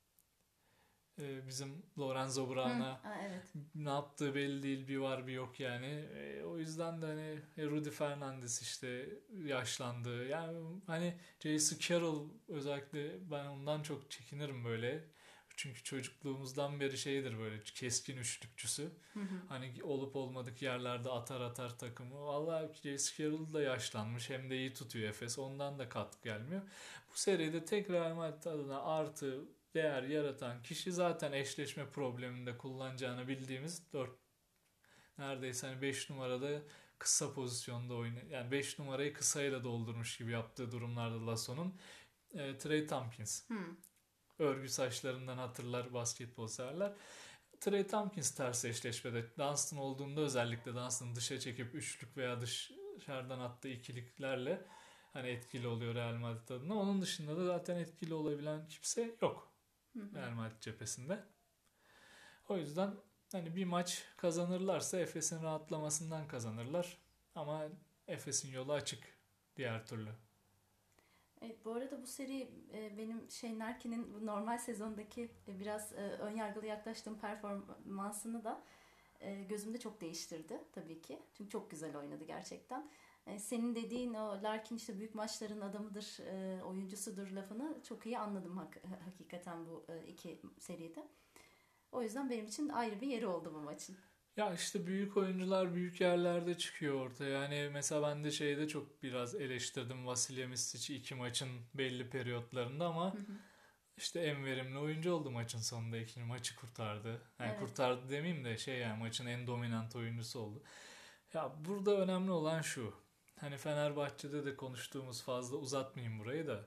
Bizim Lorenzo Brown'a Evet. ne yaptığı belli değil, bir var bir yok yani. O yüzden de hani Rudy Fernandes işte yaşlandı. Yani hani J.C. Carroll özellikle ben ondan çok çekinirim böyle. çünkü çocukluğumuzdan beri şeydir, böyle keskin üçlükçüsü. Hani olup olmadık yerlerde atar takımı. Vallahi Jace Carroll da yaşlanmış, hem de iyi tutuyor Efes. Ondan da katkı gelmiyor. Bu seride tek Real Madrid adına artı değer yaratan kişi zaten eşleşme probleminde kullanacağını bildiğimiz neredeyse hani 5 numarada kısa pozisyonda oynuyor. Yani 5 numarayı kısayla doldurmuş gibi yaptığı durumlarda Lasso'nun Trey Tompkins. Örgü saçlarından hatırlar basketbol severler. Trey Tompkins ters eşleşmede Dunstan olduğunda özellikle Dunstan'ı dışa çekip üçlük veya dışarıdan attığı ikiliklerle hani etkili oluyor Real Madrid adına. Onun dışında da zaten etkili olabilen kimse yok Real Madrid cephesinde. O yüzden hani bir maç kazanırlarsa Efes'in rahatlamasından kazanırlar. Ama Efes'in yolu açık diğer türlü. Evet, bu arada bu seri benim Nerkin'in bu normal sezondaki biraz önyargılı yaklaştığım performansını da gözümde çok değiştirdi tabii ki. Çünkü çok güzel oynadı gerçekten. Senin dediğin o Larkin işte büyük maçların adamıdır, oyuncusudur lafını çok iyi anladım hakikaten bu iki seride. O yüzden benim için ayrı bir yeri oldu bu maçın. Ya işte büyük oyuncular büyük yerlerde çıkıyor ortaya. Yani mesela ben de şeyde çok biraz eleştirdim Vasilya Misic'i iki maçın belli periyotlarında ama işte en verimli oyuncu oldu maçın sonunda. İkinci maçı kurtardı. Yani Evet. kurtardı demeyeyim de yani maçın en dominant oyuncusu oldu. Ya burada önemli olan şu. Hani Fenerbahçe'de de konuştuğumuz, fazla uzatmayayım burayı da.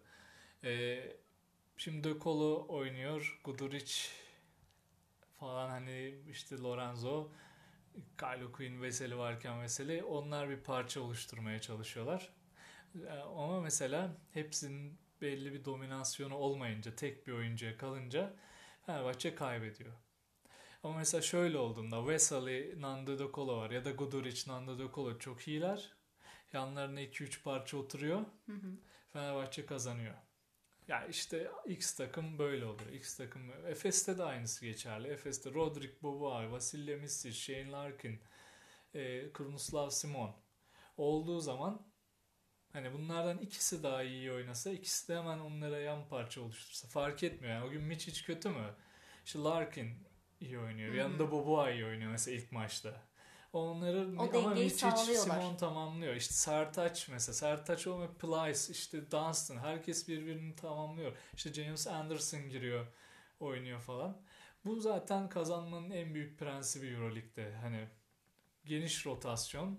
Şimdi De Colo oynuyor. Guduric falan, hani işte Lorenzo, Kylo Quinn, Veseli varken Veseli, onlar bir parça oluşturmaya çalışıyorlar. Ama mesela hepsinin belli bir dominasyonu olmayınca, tek bir oyuncuya kalınca Fenerbahçe kaybediyor. Ama mesela şöyle olduğunda Veseli, Nando De Colo var ya da Guduric, Nando De Colo çok iyiler. Yanlarına 2-3 parça oturuyor. Fenerbahçe kazanıyor. Ya işte X takım böyle olur. X takım. Efes'te de aynısı geçerli. Efes'te Rodrik Boboa, Vasilya Micic, Shane Larkin, Krunoslav Simon olduğu zaman hani bunlardan ikisi daha iyi oynasa, ikisi de hemen onlara yan parça oluştursa fark etmiyor. Yani o gün Micic kötü mü? İşte Larkin iyi oynuyor. Yanında Boboa iyi oynuyor mesela ilk maçta. Onları O ama dengeyi Micic, sağlıyorlar. Simon tamamlıyor. İşte Sertaç mesela. Sertaç olmuyor. Plyce, işte Dunstan. Herkes birbirini tamamlıyor. İşte James Anderson giriyor, oynuyor falan. Bu zaten kazanmanın en büyük prensibi Euroleague'de. Hani geniş rotasyon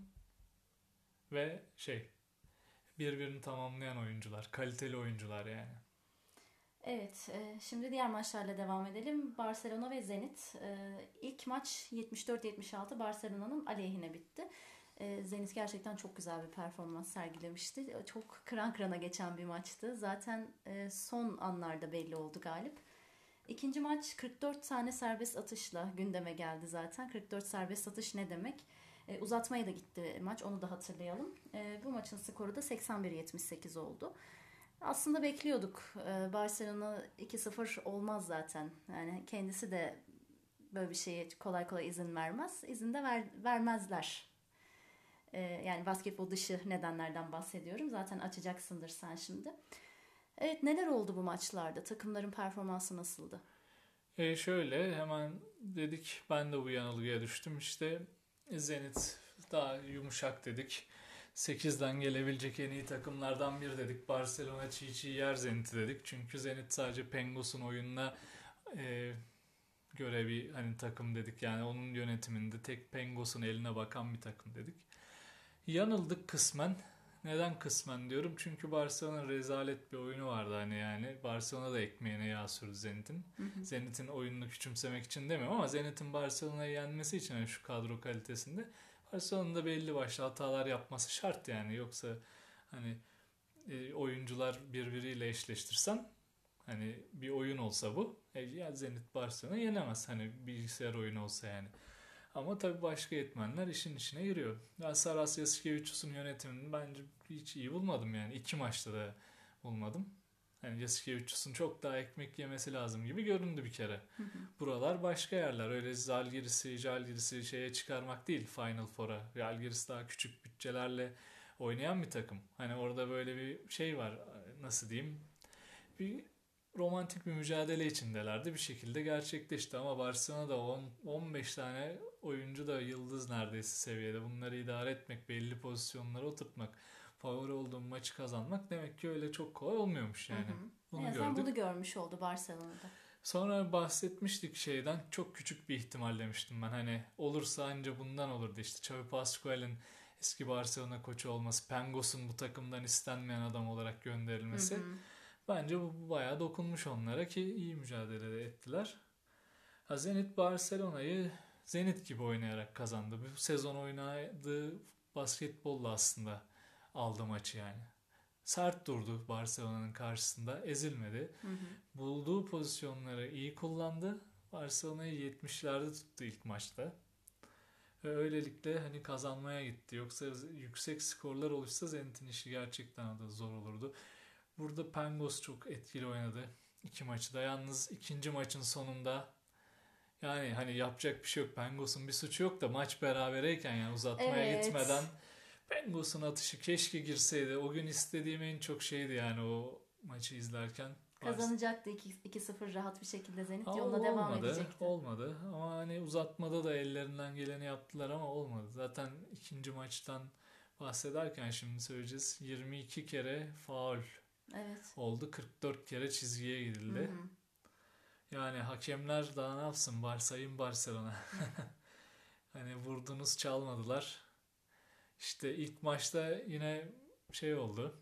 ve birbirini tamamlayan oyuncular. Kaliteli oyuncular yani. Evet, şimdi diğer maçlarla devam edelim. Barcelona ve Zenit. İlk maç 74-76 Barcelona'nın aleyhine bitti. Zenit gerçekten çok güzel bir performans sergilemişti. Çok kıran kırana geçen bir maçtı. Zaten son anlarda belli oldu galip. İkinci maç 44 tane serbest atışla gündeme geldi zaten. 44 serbest atış ne demek? Uzatmaya da gitti maç, onu da hatırlayalım. Bu maçın skoru da 81-78 oldu. Aslında bekliyorduk. Barcelona 2-0 olmaz zaten. Yani kendisi de böyle bir şeye kolay kolay izin vermez. İzin de vermezler. Yani basketbol dışı nedenlerden bahsediyorum. Zaten açacaksındır sen şimdi. Evet, neler oldu bu maçlarda? Takımların performansı nasıldı? Şöyle hemen dedik, ben de bu yanılgıya düştüm. İşte Zenit daha yumuşak dedik. 8'den gelebilecek en iyi takımlardan biri dedik. Barcelona çiğ yer Zenit'i dedik. Çünkü Zenit sadece Pengos'un oyununa göre bir hani takım dedik. Yani onun yönetiminde tek Pengos'un eline bakan bir takım dedik. Yanıldık kısmen. Neden kısmen diyorum? Çünkü Barcelona rezalet bir oyunu vardı hani yani. Barcelona da ekmeğine yağ sürdü Zenit'in. Zenit'in oyununu küçümsemek için demiyorum ama Zenit'in Barcelona'yı yenmesi için hani şu kadro kalitesinde Barcelona'nın da belli başlı hatalar yapması şart yani. Yoksa hani oyuncular birbiriyle eşleştirsen, hani bir oyun olsa bu. Ya Zenit Barcelona yenemez. Hani bilgisayar oyunu olsa yani. Ama tabii başka etmenler işin içine giriyor. Ben Saras Yasikevicius'un yönetimini bence hiç iyi bulmadım yani. İki maçta da bulmadım. Yani Yasikevicius'un çok daha ekmek yemesi lazım gibi göründü bir kere. Buralar başka yerler. Öyle Zalgiris'i şeye çıkarmak değil, Final Four'a. Zalgiris daha küçük bütçelerle oynayan bir takım. Hani orada böyle bir şey var. Nasıl diyeyim? Bir romantik bir mücadele içindelerdi. Bir şekilde gerçekleşti ama Barcelona'da 15 tane oyuncu da yıldız neredeyse seviyede. Bunları idare etmek, belli pozisyonlara oturtmak, favori olduğun maçı kazanmak demek ki öyle çok kolay olmuyormuş yani. En azından bunu görmüş oldu Barcelona'da. Sonra bahsetmiştik şeyden, çok küçük bir ihtimal demiştim ben. Hani olursa anca bundan olurdu işte. Xavi Pascual'in eski Barcelona koçu olması, Pangos'un bu takımdan istenmeyen adam olarak gönderilmesi. Bence bu bayağı dokunmuş onlara ki iyi mücadele ettiler. Zenit Barcelona'yı Zenit gibi oynayarak kazandı. Bu sezon oynadığı basketbolla aslında aldı maçı yani. Sert durdu Barcelona'nın karşısında, ezilmedi. Bulduğu pozisyonları iyi kullandı. Barcelona'yı 70'lerde tuttu ilk maçta. Ve öylelikle hani kazanmaya gitti. Yoksa yüksek skorlar olursa Zenit'in işi gerçekten da zor olurdu. Burada Pangos çok etkili oynadı. İki maçı da. Yalnız ikinci maçın sonunda yani hani yapacak bir şey yok. Pangos'un bir suçu yok da maç berabereyken yani uzatmaya gitmeden Pangos'un atışı keşke girseydi. O gün istediğim en çok şeydi yani o maçı izlerken. Kazanacaktı 2-0 rahat bir şekilde Zenit. Yoluna devam edecekti. Olmadı ama hani uzatmada da ellerinden geleni yaptılar ama olmadı. Zaten ikinci maçtan bahsederken şimdi söyleyeceğiz. 22 kere faul oldu. 44 kere çizgiye gidildi. Yani hakemler daha ne yapsın? Sayın Barcelona. Hani vurdunuz çalmadılar. İşte ilk maçta yine şey oldu.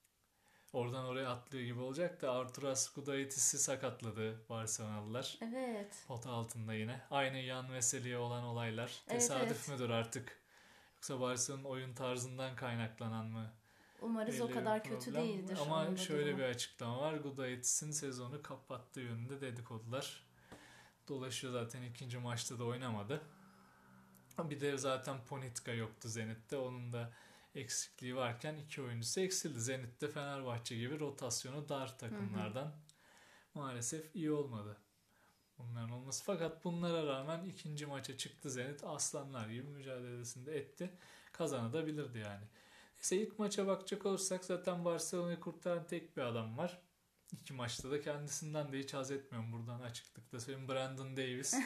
Oradan oraya atlıyor gibi olacak da Arturas Gudaitis'i sakatladı Barcelonalılar. Evet. Pota altında yine. Aynı Yan Veseli'ye olan olaylar. Tesadüf müdür artık? Yoksa Barcelona'nın oyun tarzından kaynaklanan mı? Umarız o kadar kötü değildir. Ama şöyle bir açıklama var. Gudaitis'in sezonu kapattığı yönünde dedikodular. Dolaşıyor zaten ikinci maçta da oynamadı. Bir de zaten Ponitka yoktu Zenit'te. Onun da eksikliği varken iki oyuncusu eksildi. Zenit'te Fenerbahçe gibi rotasyonu dar takımlardan maalesef iyi olmadı bunların olması. Fakat bunlara rağmen ikinci maça çıktı Zenit. Aslanlar gibi mücadelesinde etti. Kazanabilirdi yani. Neyse ilk maça bakacak olursak zaten Barcelona'yı kurtaran tek bir adam var. İki maçta da kendisinden de hiç haz etmiyorum buradan açıklıkla söyleyeyim. Brandon Davis.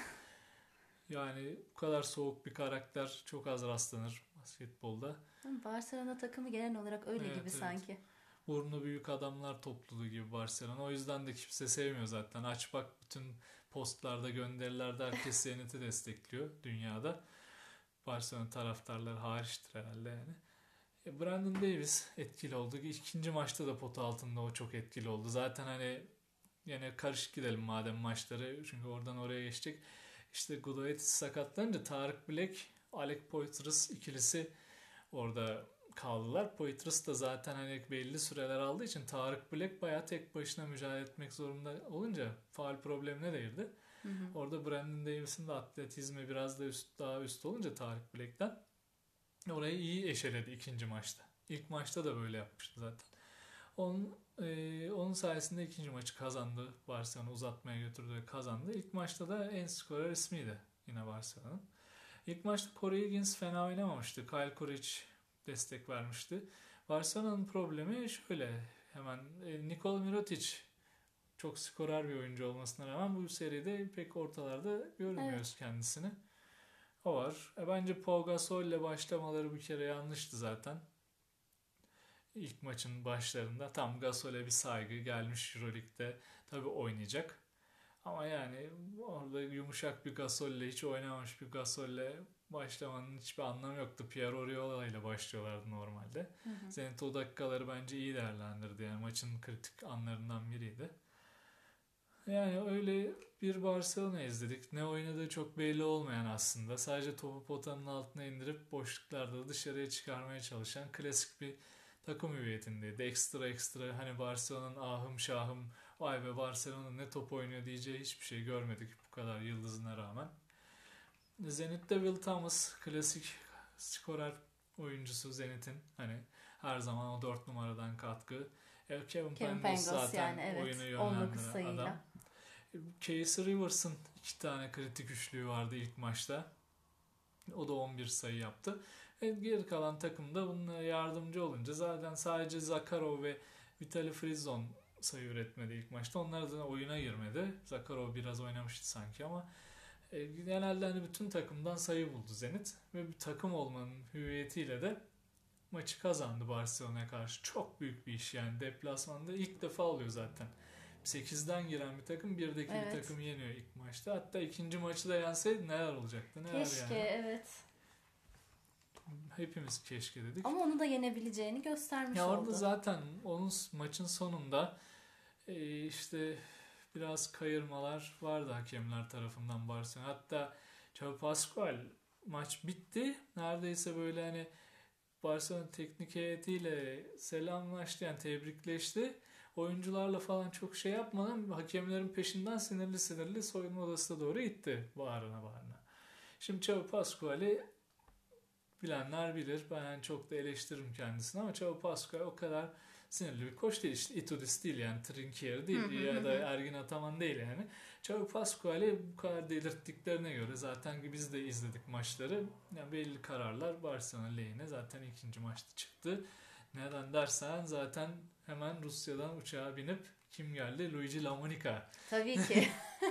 Yani bu kadar soğuk bir karakter çok az rastlanır basketbolda. Barcelona takımı genel olarak öyle gibi sanki. Burnu büyük adamlar topluluğu gibi Barcelona. O yüzden de kimse sevmiyor zaten. Aç bak bütün postlarda, gönderilerde herkes Zenit'i destekliyor dünyada. Barcelona taraftarları hariçtir herhalde yani. Brandon Davis etkili oldu. İkinci maçta da pota altında o çok etkili oldu. Zaten hani yine karışık gidelim madem maçları. Çünkü oradan oraya geçecek. İşte Gudaitis sakatlanınca Tarık Black, Alec Poitras ikilisi orada kaldılar. Poitras da zaten hani belli süreler aldığı için Tarık Black bayağı tek başına mücadele etmek zorunda olunca faul problemine de girdi. Orada Brandon Davis'in de atletizmi biraz da daha üst olunca Tarık Black'ten orayı iyi eşeledi ikinci maçta. İlk maçta da böyle yapmıştı zaten. Onun sayesinde ikinci maçı kazandı. Barcelona uzatmaya götürdü ve kazandı. İlk maçta da en skorer ismiydi yine Barcelona'nın. İlk maçta Corey Higgins fena oynamamıştı. Kyle Kuric destek vermişti. Barcelona'nın problemi şöyle hemen Nikola Mirotic çok skorer bir oyuncu olmasına rağmen bu seride pek ortalarda görmüyoruz kendisini. O var. Bence Pau Gasol ile başlamaları bir kere yanlıştı zaten. İlk maçın başlarında tam Gasol'e bir saygı gelmiş Euroleague'de tabii oynayacak. Ama yani orada yumuşak bir Gasol'le hiç oynamamış bir Gasol'le başlamanın hiçbir anlamı yoktu. Pierre Oriola ile başlıyorlardı normalde. Zenit o dakikaları bence iyi değerlendirdi. Yani maçın kritik anlarından biriydi. Yani öyle bir Barcelona izledik. Ne oynadığı çok belli olmayan aslında. Sadece topu potanın altına indirip boşluklarda dışarıya çıkarmaya çalışan klasik bir takım hüviyetindeydi. Ekstra hani Barcelona'nın ahım şahım vay be Barcelona ne top oynuyor diyeceği hiçbir şey görmedik bu kadar yıldızına rağmen. Zenit'te Will Thomas klasik skorer oyuncusu Zenit'in hani her zaman o 4 numaradan katkı. Kevin Pangos zaten yani, oyunu yönlendiren adam. Casey Rivers'ın 2 tane kritik üçlüğü vardı ilk maçta. O da 11 sayı yaptı. Geri kalan takım da bunlara yardımcı olunca zaten sadece Zakharov ve Vitaly Frizon sayı üretmedi ilk maçta. Onlar da oyuna girmedi. Zakharov biraz oynamıştı sanki ama genelde hani bütün takımdan sayı buldu Zenit ve bir takım olmanın hüviyetiyle de maçı kazandı Barcelona'ya karşı. Çok büyük bir iş yani. Deplasmanda ilk defa oluyor zaten. 8'den giren bir takım 1'deki bir takımı yeniyor ilk maçta. Hatta ikinci maçı da yenseydi neler olacaktı? Neler Keşke yani. evet. Hepimiz keşke dedik. Ama onu da yenebileceğini göstermiş ya oldu. Orada zaten onun maçın sonunda işte biraz kayırmalar vardı hakemler tarafından Barcelona. Hatta Xavi Pascual maç bitti. Neredeyse böyle hani Barcelona teknik heyetiyle selamlaştı yani tebrikleşti. Oyuncularla falan çok şey yapmadan hakemlerin peşinden sinirli sinirli soyunma odasına doğru gitti bağırına bağırına. Şimdi Xavi Pascual'i bilenler bilir. Ben çok da eleştiririm kendisini ama Xavi Pascual o kadar sinirli bir koç değil. İşte Itudis değil yani Trinkieri değil ya da Ergin Ataman değil yani. Xavi Pascual'i bu kadar delirttiklerine göre zaten biz de izledik maçları. Yani belli kararlar Barcelona lehine zaten ikinci maçta çıktı. Neden dersen zaten hemen Rusya'dan uçağa binip kim geldi? Luigi Lamonica. Tabii ki.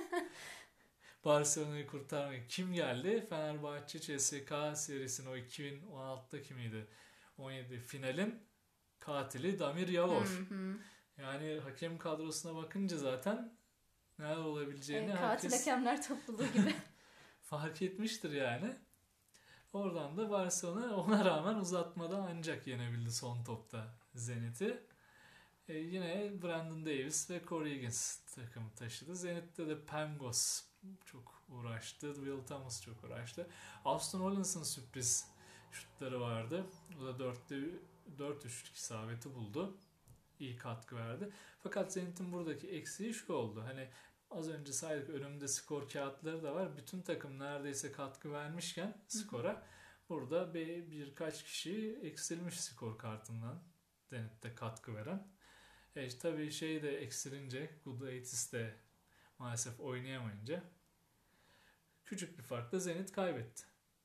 Barcelona'yı kurtarmaya kim geldi? Fenerbahçe CSKA serisinin o 2016'daki miydi? 17 finalin katili Damir Yavor. Yani hakem kadrosuna bakınca zaten neler olabileceğini katil herkes hakemler topluluğu gibi fark etmiştir yani. Oradan da Barcelona ona rağmen uzatmada ancak yenebildi son topta Zenit'i. Yine Brandon Davis ve Corey Higgins takımı taşıdı. Zenit'te de Pangos çok uğraştı. Will Thomas çok uğraştı. Austin Hollins'ın sürpriz şutları vardı. O da 4 üçlük isabeti buldu. İyi katkı verdi. Fakat Zenit'in buradaki eksiği şu oldu. Hani az önce saydık önümde skor kağıtları da var. Bütün takım neredeyse katkı vermişken skora burada birkaç kişi eksilmiş skor kartından Zenit'te katkı veren. Tabii şey de eksilince Gudaitis de maalesef oynayamayınca küçük bir farkla Zenit kaybetti.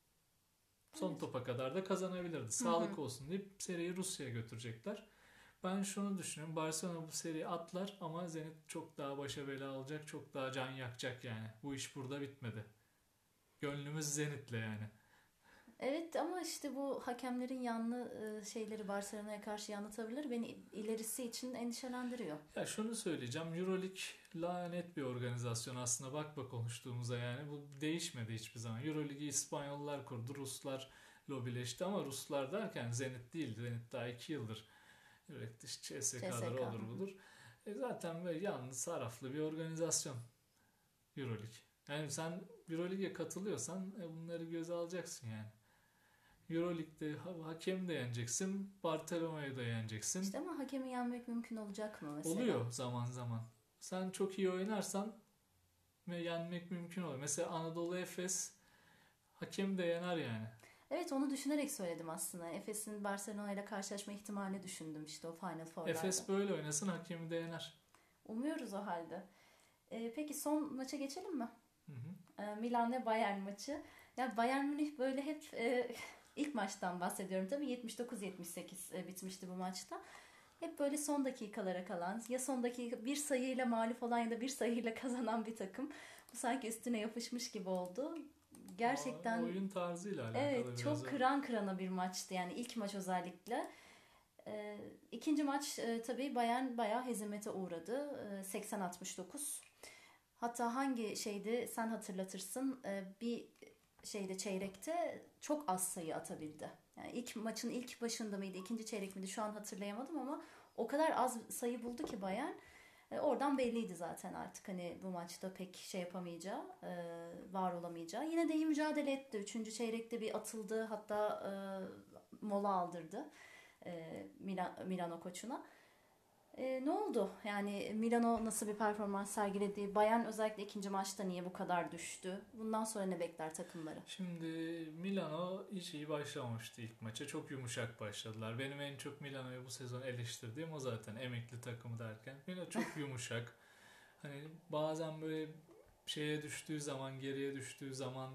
Son topa kadar da kazanabilirdi. Sağlık olsun deyip seriyi Rusya'ya götürecekler. Ben şunu düşünüyorum. Barcelona bu seriyi atlar ama Zenit çok daha başa bela alacak. Çok daha can yakacak yani. Bu iş burada bitmedi. Gönlümüz Zenit'le yani. Evet ama işte bu hakemlerin yanlı şeyleri Barcelona'ya karşı yanlı tavırları beni ilerisi için endişelendiriyor. Ya şunu söyleyeceğim. Euroleague lanet bir organizasyon aslında. Bakma konuştuğumuza yani. Bu değişmedi hiçbir zaman. Euroleague'i İspanyollar kurdu. Ruslar lobileşti ama Ruslar derken Zenit değil. Zenit daha 2 yıldır üretti. CSK'ları olur budur. Zaten böyle yalnız saraflı bir organizasyon Euroleague. Yani sen Euroleague'e katılıyorsan bunları göze alacaksın yani. Euroleague'de hakem de yeneceksin, Barcelona'yı da yeneceksin. İşte ama hakemi yenmek mümkün olacak mı mesela? Oluyor zaman zaman. Sen çok iyi oynarsan ve yenmek mümkün oluyor. Mesela Anadolu Efes hakemi de yener yani. Evet onu düşünerek söyledim aslında. Efes'in Barcelona ile karşılaşma ihtimalini düşündüm işte o Final Four'larda. Efes böyle oynasın hakemi de yener. Umuyoruz o halde. Peki son maça geçelim mi? Milan ve Bayern maçı. Ya Bayern Münih böyle hep ilk maçtan bahsediyorum tabii 79-78 bitmişti bu maçta. Hep böyle son dakikalara kalan ya son dakika bir sayıyla mağlup olan ya da bir sayıyla kazanan bir takım. Bu sanki üstüne yapışmış gibi oldu. Gerçekten oyun tarzıyla alakalı. Evet çok kıran kırana bir maçtı yani ilk maç özellikle. İkinci maç tabii Bayern bayağı hezimete uğradı. 80-69. Hatta hangi şeydi sen hatırlatırsın bir şeyde çeyrekte çok az sayı atabildi. Yani ilk maçın ilk başında mıydı, ikinci çeyrek miydi şu an hatırlayamadım ama o kadar az sayı buldu ki Bayern. Oradan belliydi zaten artık hani bu maçta pek şey yapamayacağı, var olamayacağı. Yine de iyi mücadele etti. Üçüncü çeyrekte bir atıldı hatta mola aldırdı Milano koçuna. Ne oldu? Yani Milano nasıl bir performans sergiledi? Bayern özellikle ikinci maçta niye bu kadar düştü? Bundan sonra ne bekler takımları? Şimdi Milano hiç iyi başlamamıştı ilk maça. Çok yumuşak başladılar. Benim en çok Milano'yu bu sezon eleştirdiğim o zaten. Emekli takımı derken. Milano çok yumuşak. Hani bazen böyle şeye düştüğü zaman, geriye düştüğü zaman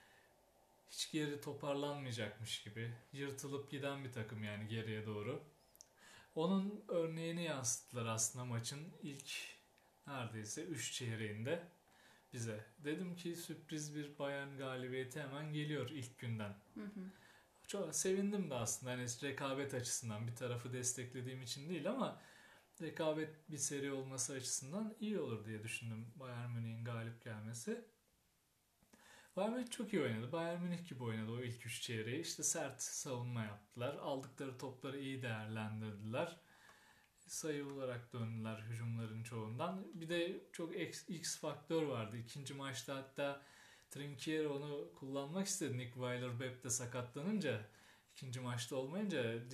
hiç geri toparlanmayacakmış gibi. Yırtılıp giden bir takım yani geriye doğru. Onun örneğini yansıttılar aslında maçın ilk neredeyse 3 çeyreğinde bize. Dedim ki sürpriz bir Bayern galibiyeti hemen geliyor ilk günden. Hı hı. Çok sevindim de aslında hani rekabet açısından, bir tarafı desteklediğim için değil ama rekabet bir seri olması açısından iyi olur diye düşündüm Bayern Münih'in galip gelmesi. Bayern Münih çok iyi oynadı. Bayern Münih gibi oynadı o ilk 3 çeyreği. İşte sert savunma yaptılar. Aldıkları topları iyi değerlendirdiler. Sayı olarak döndüler hücumların çoğundan. Bir de çok X faktör vardı. İkinci maçta hatta Trinkieri onu kullanmak istedi. Nick Weiler-Bepp de sakatlanınca, ikinci maçta olmayınca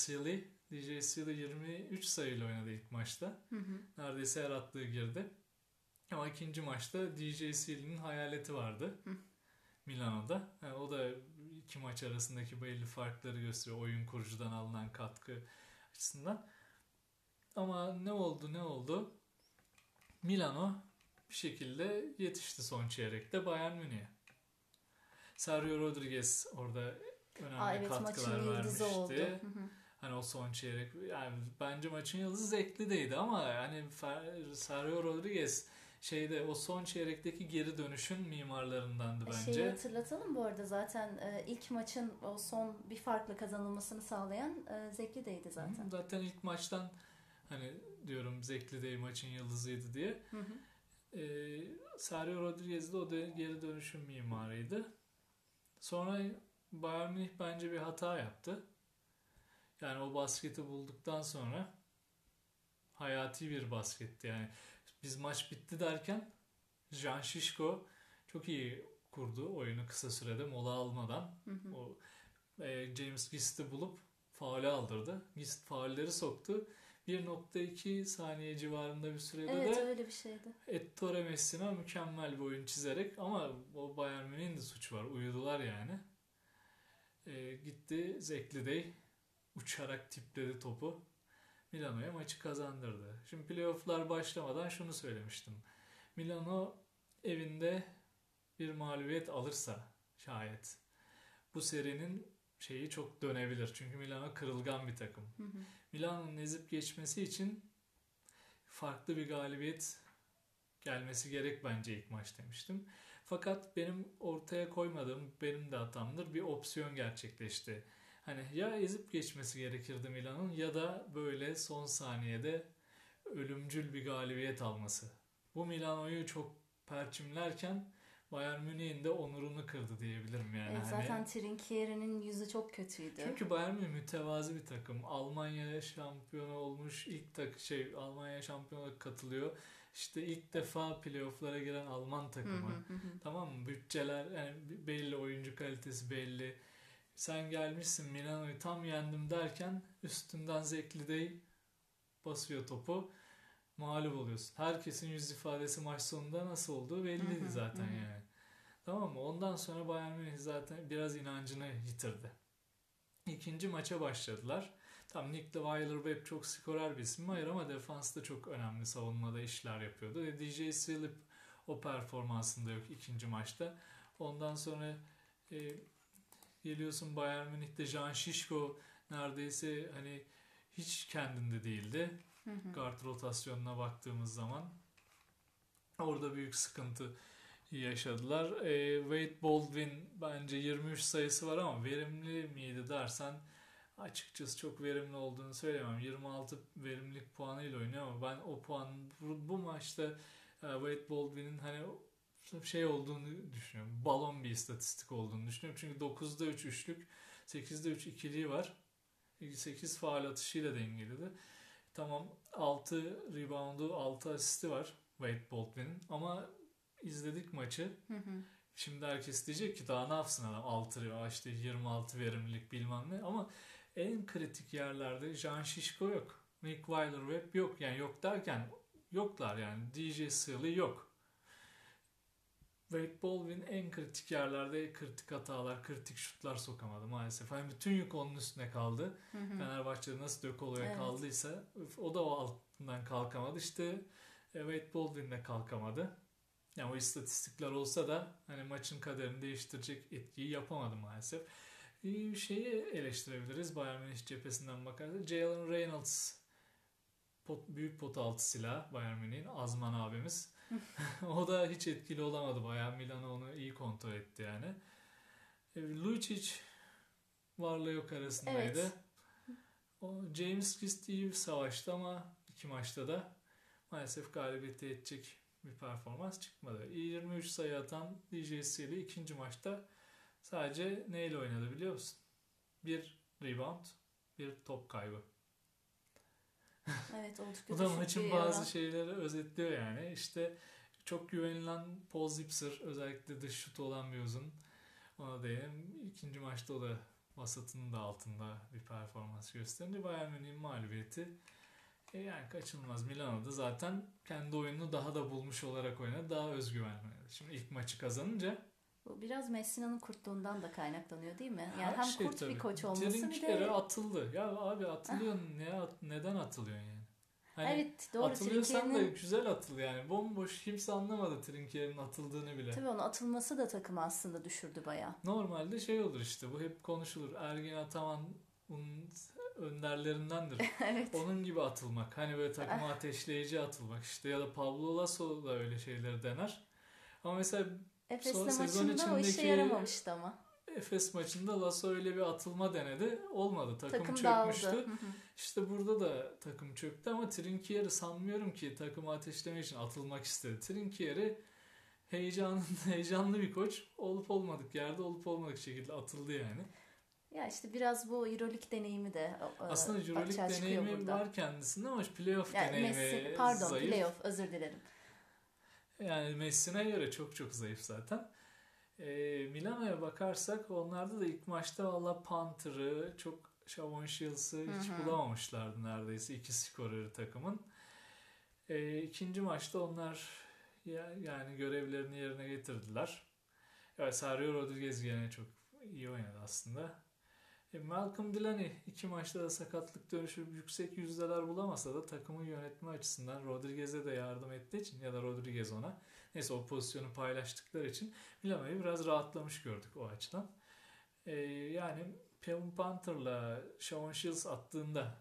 DJ Sealy 23 sayıyla oynadı ilk maçta. Hı hı. Neredeyse her attığı girdi. Ama ikinci maçta DJ Sealy'nin hayaleti vardı. Hı. Milano'da. Yani o da iki maç arasındaki belli farkları gösteriyor. Oyun kurucudan alınan katkı açısından. Ama ne oldu? Milano bir şekilde yetişti son çeyrekte Bayern Münih'e. Sergio Rodriguez orada önemli Evet, katkılar maçın yıldızı oldu. vermişti. Hı hı. Hani o son çeyrek yani bence maçın yıldızı Zekli değildi ama hani Sergio Rodriguez o son çeyrekteki geri dönüşün mimarlarındandı bence. Şeyi hatırlatalım bu arada, zaten ilk maçın o son bir farkla kazanılmasını sağlayan Zekli'deydi zaten. Zaten ilk maçtan hani diyorum Zekli değil maçın yıldızıydı diye. Hı hı. Sergio Rodriguez de o geri dönüşün mimarıydı. Sonra Bayern Münih bence bir hata yaptı. Yani o basketi bulduktan sonra hayati bir basketti. Yani biz maç bitti derken Jan Šişko çok iyi kurdu oyunu kısa sürede mola almadan. Hı hı. O James Gist'i bulup faule aldırdı. Gist faulleri soktu. 1.2 saniye civarında bir sürede Evet, de öyle bir şeydi. Ettore Messina mükemmel bir oyun çizerek, ama o Bayern Münih'in de suçu var. Uyudular yani. Gitti Zekli uçarak tipledi topu. Milano'ya maçı kazandırdı. Şimdi playoff'lar başlamadan şunu söylemiştim. Milano evinde bir mağlubiyet alırsa şayet bu serinin şeyi çok dönebilir. Çünkü Milano kırılgan bir takım. Hı hı. Milano'nun ezip geçmesi için farklı bir galibiyet gelmesi gerek bence ilk maç demiştim. Fakat benim ortaya koymadığım, benim de hatamdır, bir opsiyon gerçekleşti. Hani ya ezip geçmesi gerekirdi Milan'ın ya da böyle son saniyede ölümcül bir galibiyet alması. Bu Milano'yu çok perçimlerken Bayern Münih'in de onurunu kırdı diyebilirim yani. Evet, zaten Trinkieri'nin yüzü çok kötüydü. Çünkü Bayern Münih mütevazi bir takım. Almanya şampiyonu olmuş, Almanya şampiyonuna katılıyor. İşte ilk defa playoff'lara giren Alman takımı. Hı hı hı. Tamam mı? Bütçeler yani belli, oyuncu kalitesi belli. Sen gelmişsin Milano'yu tam yendim derken üstünden Zekli basıyor topu. Mağlup oluyorsun. Herkesin yüz ifadesi maç sonunda nasıl olduğu belliydi zaten yani. Tamam mı? Ondan sonra Bayern Münih zaten biraz inancını yitirdi. İkinci maça başladılar. Tam Nick Weiler-Bepp çok skorer bir isim. Hayır, ama defansta çok önemli savunmada işler yapıyordu. DJ Sealy o performansında yok ikinci maçta. Ondan sonra geliyorsun Bayern Münih'te Jan Šişko neredeyse hani hiç kendinde değildi. Guard rotasyonuna baktığımız zaman orada büyük sıkıntı yaşadılar. Wade Baldwin bence 23 sayısı var ama verimli miydi dersen açıkçası çok verimli olduğunu söyleyemem. 26 verimlilik puanıyla oynuyor ama ben o puan bu maçta Wade Baldwin'in hani olduğunu düşünüyorum. Balon bir istatistik olduğunu düşünüyorum. Çünkü 9'da 3 üçlük, 8'de 3 ikiliği var. 8 faul atışıyla dengeliydi. Tamam, 6 reboundu, 6 asisti var Wade Baldwin'in ama izledik maçı. Şimdi herkes diyecek ki daha ne yapsın adam, 6 işte 26 verimlilik bilmem ne, ama en kritik yerlerde Jan Šişko yok. Nick Weiler-Bepp yok. Yani yok derken yoklar yani. DJ Sealy yok. Wade Baldwin en kritik yerlerde kritik hatalar, kritik şutlar sokamadı maalesef. Yani bütün yük onun üstüne kaldı. Fenerbahçe'de nasıl De Colo'ya kaldıysa o da o altından kalkamadı. İşte Wade Baldwin de kalkamadı. Yani o istatistikler olsa da hani maçın kaderini değiştirecek etkiyi yapamadı maalesef. Şeyi eleştirebiliriz Bayern Münih cephesinden bakarsak. Jalen Reynolds büyük pot altı silah Bayern Münih'in. Azman abimiz. O da hiç etkili olamadı. Bayern Milan onu iyi kontrol etti yani. Lucic varlığı yok arasındaydı. Evet. O James Christ iyi bir savaştı ama iki maçta da maalesef galibiyete yetecek bir performans çıkmadı. 23 sayı atan DJ Sealy ikinci maçta sadece neyle oynadı biliyor musun? Bir rebound, bir top kaybı. Evet, oldukça Bu da düşük maçın bir bazı oran. şeyleri özetliyor yani. İşte çok güvenilen Paul Zipser, özellikle dış şutu olan bir uzun. Ona değinelim. İkinci maçta o da vasatının da altında bir performans gösterince Bayern Münih'in mağlubiyeti yani kaçınılmaz. Milano'da zaten kendi oyununu daha da bulmuş olarak oynadı. Daha özgüvenli oynadı. Şimdi ilk maçı kazanınca Bu biraz Messina'nın kurtluğundan da kaynaklanıyor değil mi? Yani her hem şey kurt tabii. bir koç olması bir Trinkier'e de atıldı. Ya abi atılıyorsun. Neden atılıyorsun yani? Hani evet, doğru, atılıyorsan da Trinkier'in güzel atıl yani. Bomboş kimse anlamadı Trinkier'in atıldığını bile. tabii onun atılması da takımı aslında düşürdü bayağı. Normalde şey olur işte, bu hep konuşulur. Ergin Ataman'ın önderlerindendir. Evet. Onun gibi atılmak. Hani böyle takımı ateşleyici atılmak işte, ya da Pablo Lasso da öyle şeyleri dener. Ama mesela Efes'le sezon maçında o işe içindeki yaramamıştı ama. Efes maçında Lasso öyle bir atılma denedi. Olmadı. Takım Takım dağıldı. çökmüştü. İşte burada da takım çöktü ama Trinkier'i sanmıyorum ki takımı ateşlemek için atılmak istedi. Trinkier'i heyecanlı bir koç. Olup olmadık yerde, olup olmadık şekilde atıldı yani. Ya işte biraz bu EuroLeague deneyimi de Aslında Euroleague açığa çıkıyor deneyimi burada. var kendisinde ama playoff Yani Messi, deneyimi pardon, zayıf. playoff, özür dilerim. Yani Messi'ne göre çok çok zayıf zaten. Milano'ya bakarsak onlarda da ilk maçta valla Panther'ı, çok Shavon Shields'ı hiç bulamamışlardı neredeyse, iki skoreri takımın. İkinci maçta onlar yani görevlerini yerine getirdiler. Evet, Sergio Rodriguez gene çok iyi oynadı aslında. Malcolm Delaney iki maçta da sakatlık dönüşü yüksek yüzdeler bulamasa da takımı yönetme açısından Rodriguez'e de yardım ettiği için, ya da Rodriguez ona, neyse o pozisyonu paylaştıkları için Milano'yu biraz rahatlamış gördük o açıdan. Yani Pevin Panther'la Shavon Shields attığında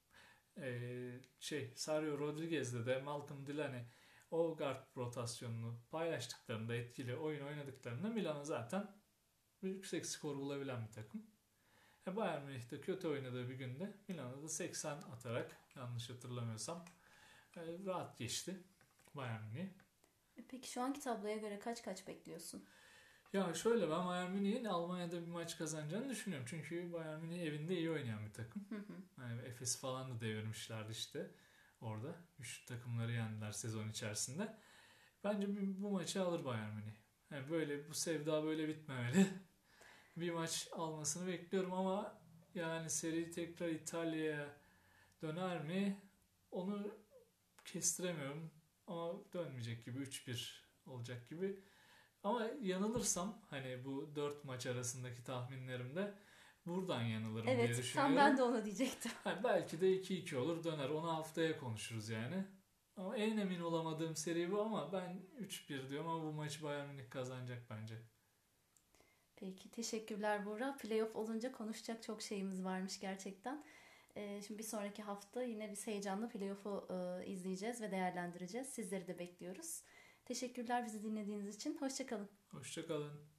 Sergio Rodriguez'de de Malcolm Delaney o guard rotasyonunu paylaştıklarında, etkili oyun oynadıklarında Milano zaten yüksek skor bulabilen bir takım. Bayern Münih'te kötü oynadığı bir günde Milano'da 80 atarak, yanlış hatırlamıyorsam, rahat geçti Bayern Münih. Peki şu anki tabloya göre kaç bekliyorsun? Ya şöyle, ben Bayern Münih'in Almanya'da bir maç kazanacağını düşünüyorum. Çünkü Bayern Münih evinde iyi oynayan bir takım. Yani Efes falan da devirmişlerdi işte orada. Güçlü takımları yendiler sezon içerisinde. Bence bu maçı alır Bayern Münih. Yani böyle, bu sevda böyle bitmemeli. Bir maç almasını bekliyorum ama yani seri tekrar İtalya'ya döner mi onu kestiremiyorum. Ama dönmeyecek gibi, 3-1 olacak gibi. Ama yanılırsam, hani bu 4 maç arasındaki tahminlerimde buradan yanılırım diye Evet, düşünüyorum. tam ben de onu diyecektim. Yani belki de 2-2 olur, döner. Onu haftaya konuşuruz yani. Ama en emin olamadığım seri bu, ama ben 3-1 diyorum ama bu maçı Bayern Münih kazanacak bence. Peki, teşekkürler Buğra. Playoff olunca konuşacak çok şeyimiz varmış gerçekten. Şimdi bir sonraki hafta yine biz heyecanla playoff'u izleyeceğiz ve değerlendireceğiz. Sizleri de bekliyoruz. Teşekkürler bizi dinlediğiniz için. Hoşça kalın. Hoşça kalın.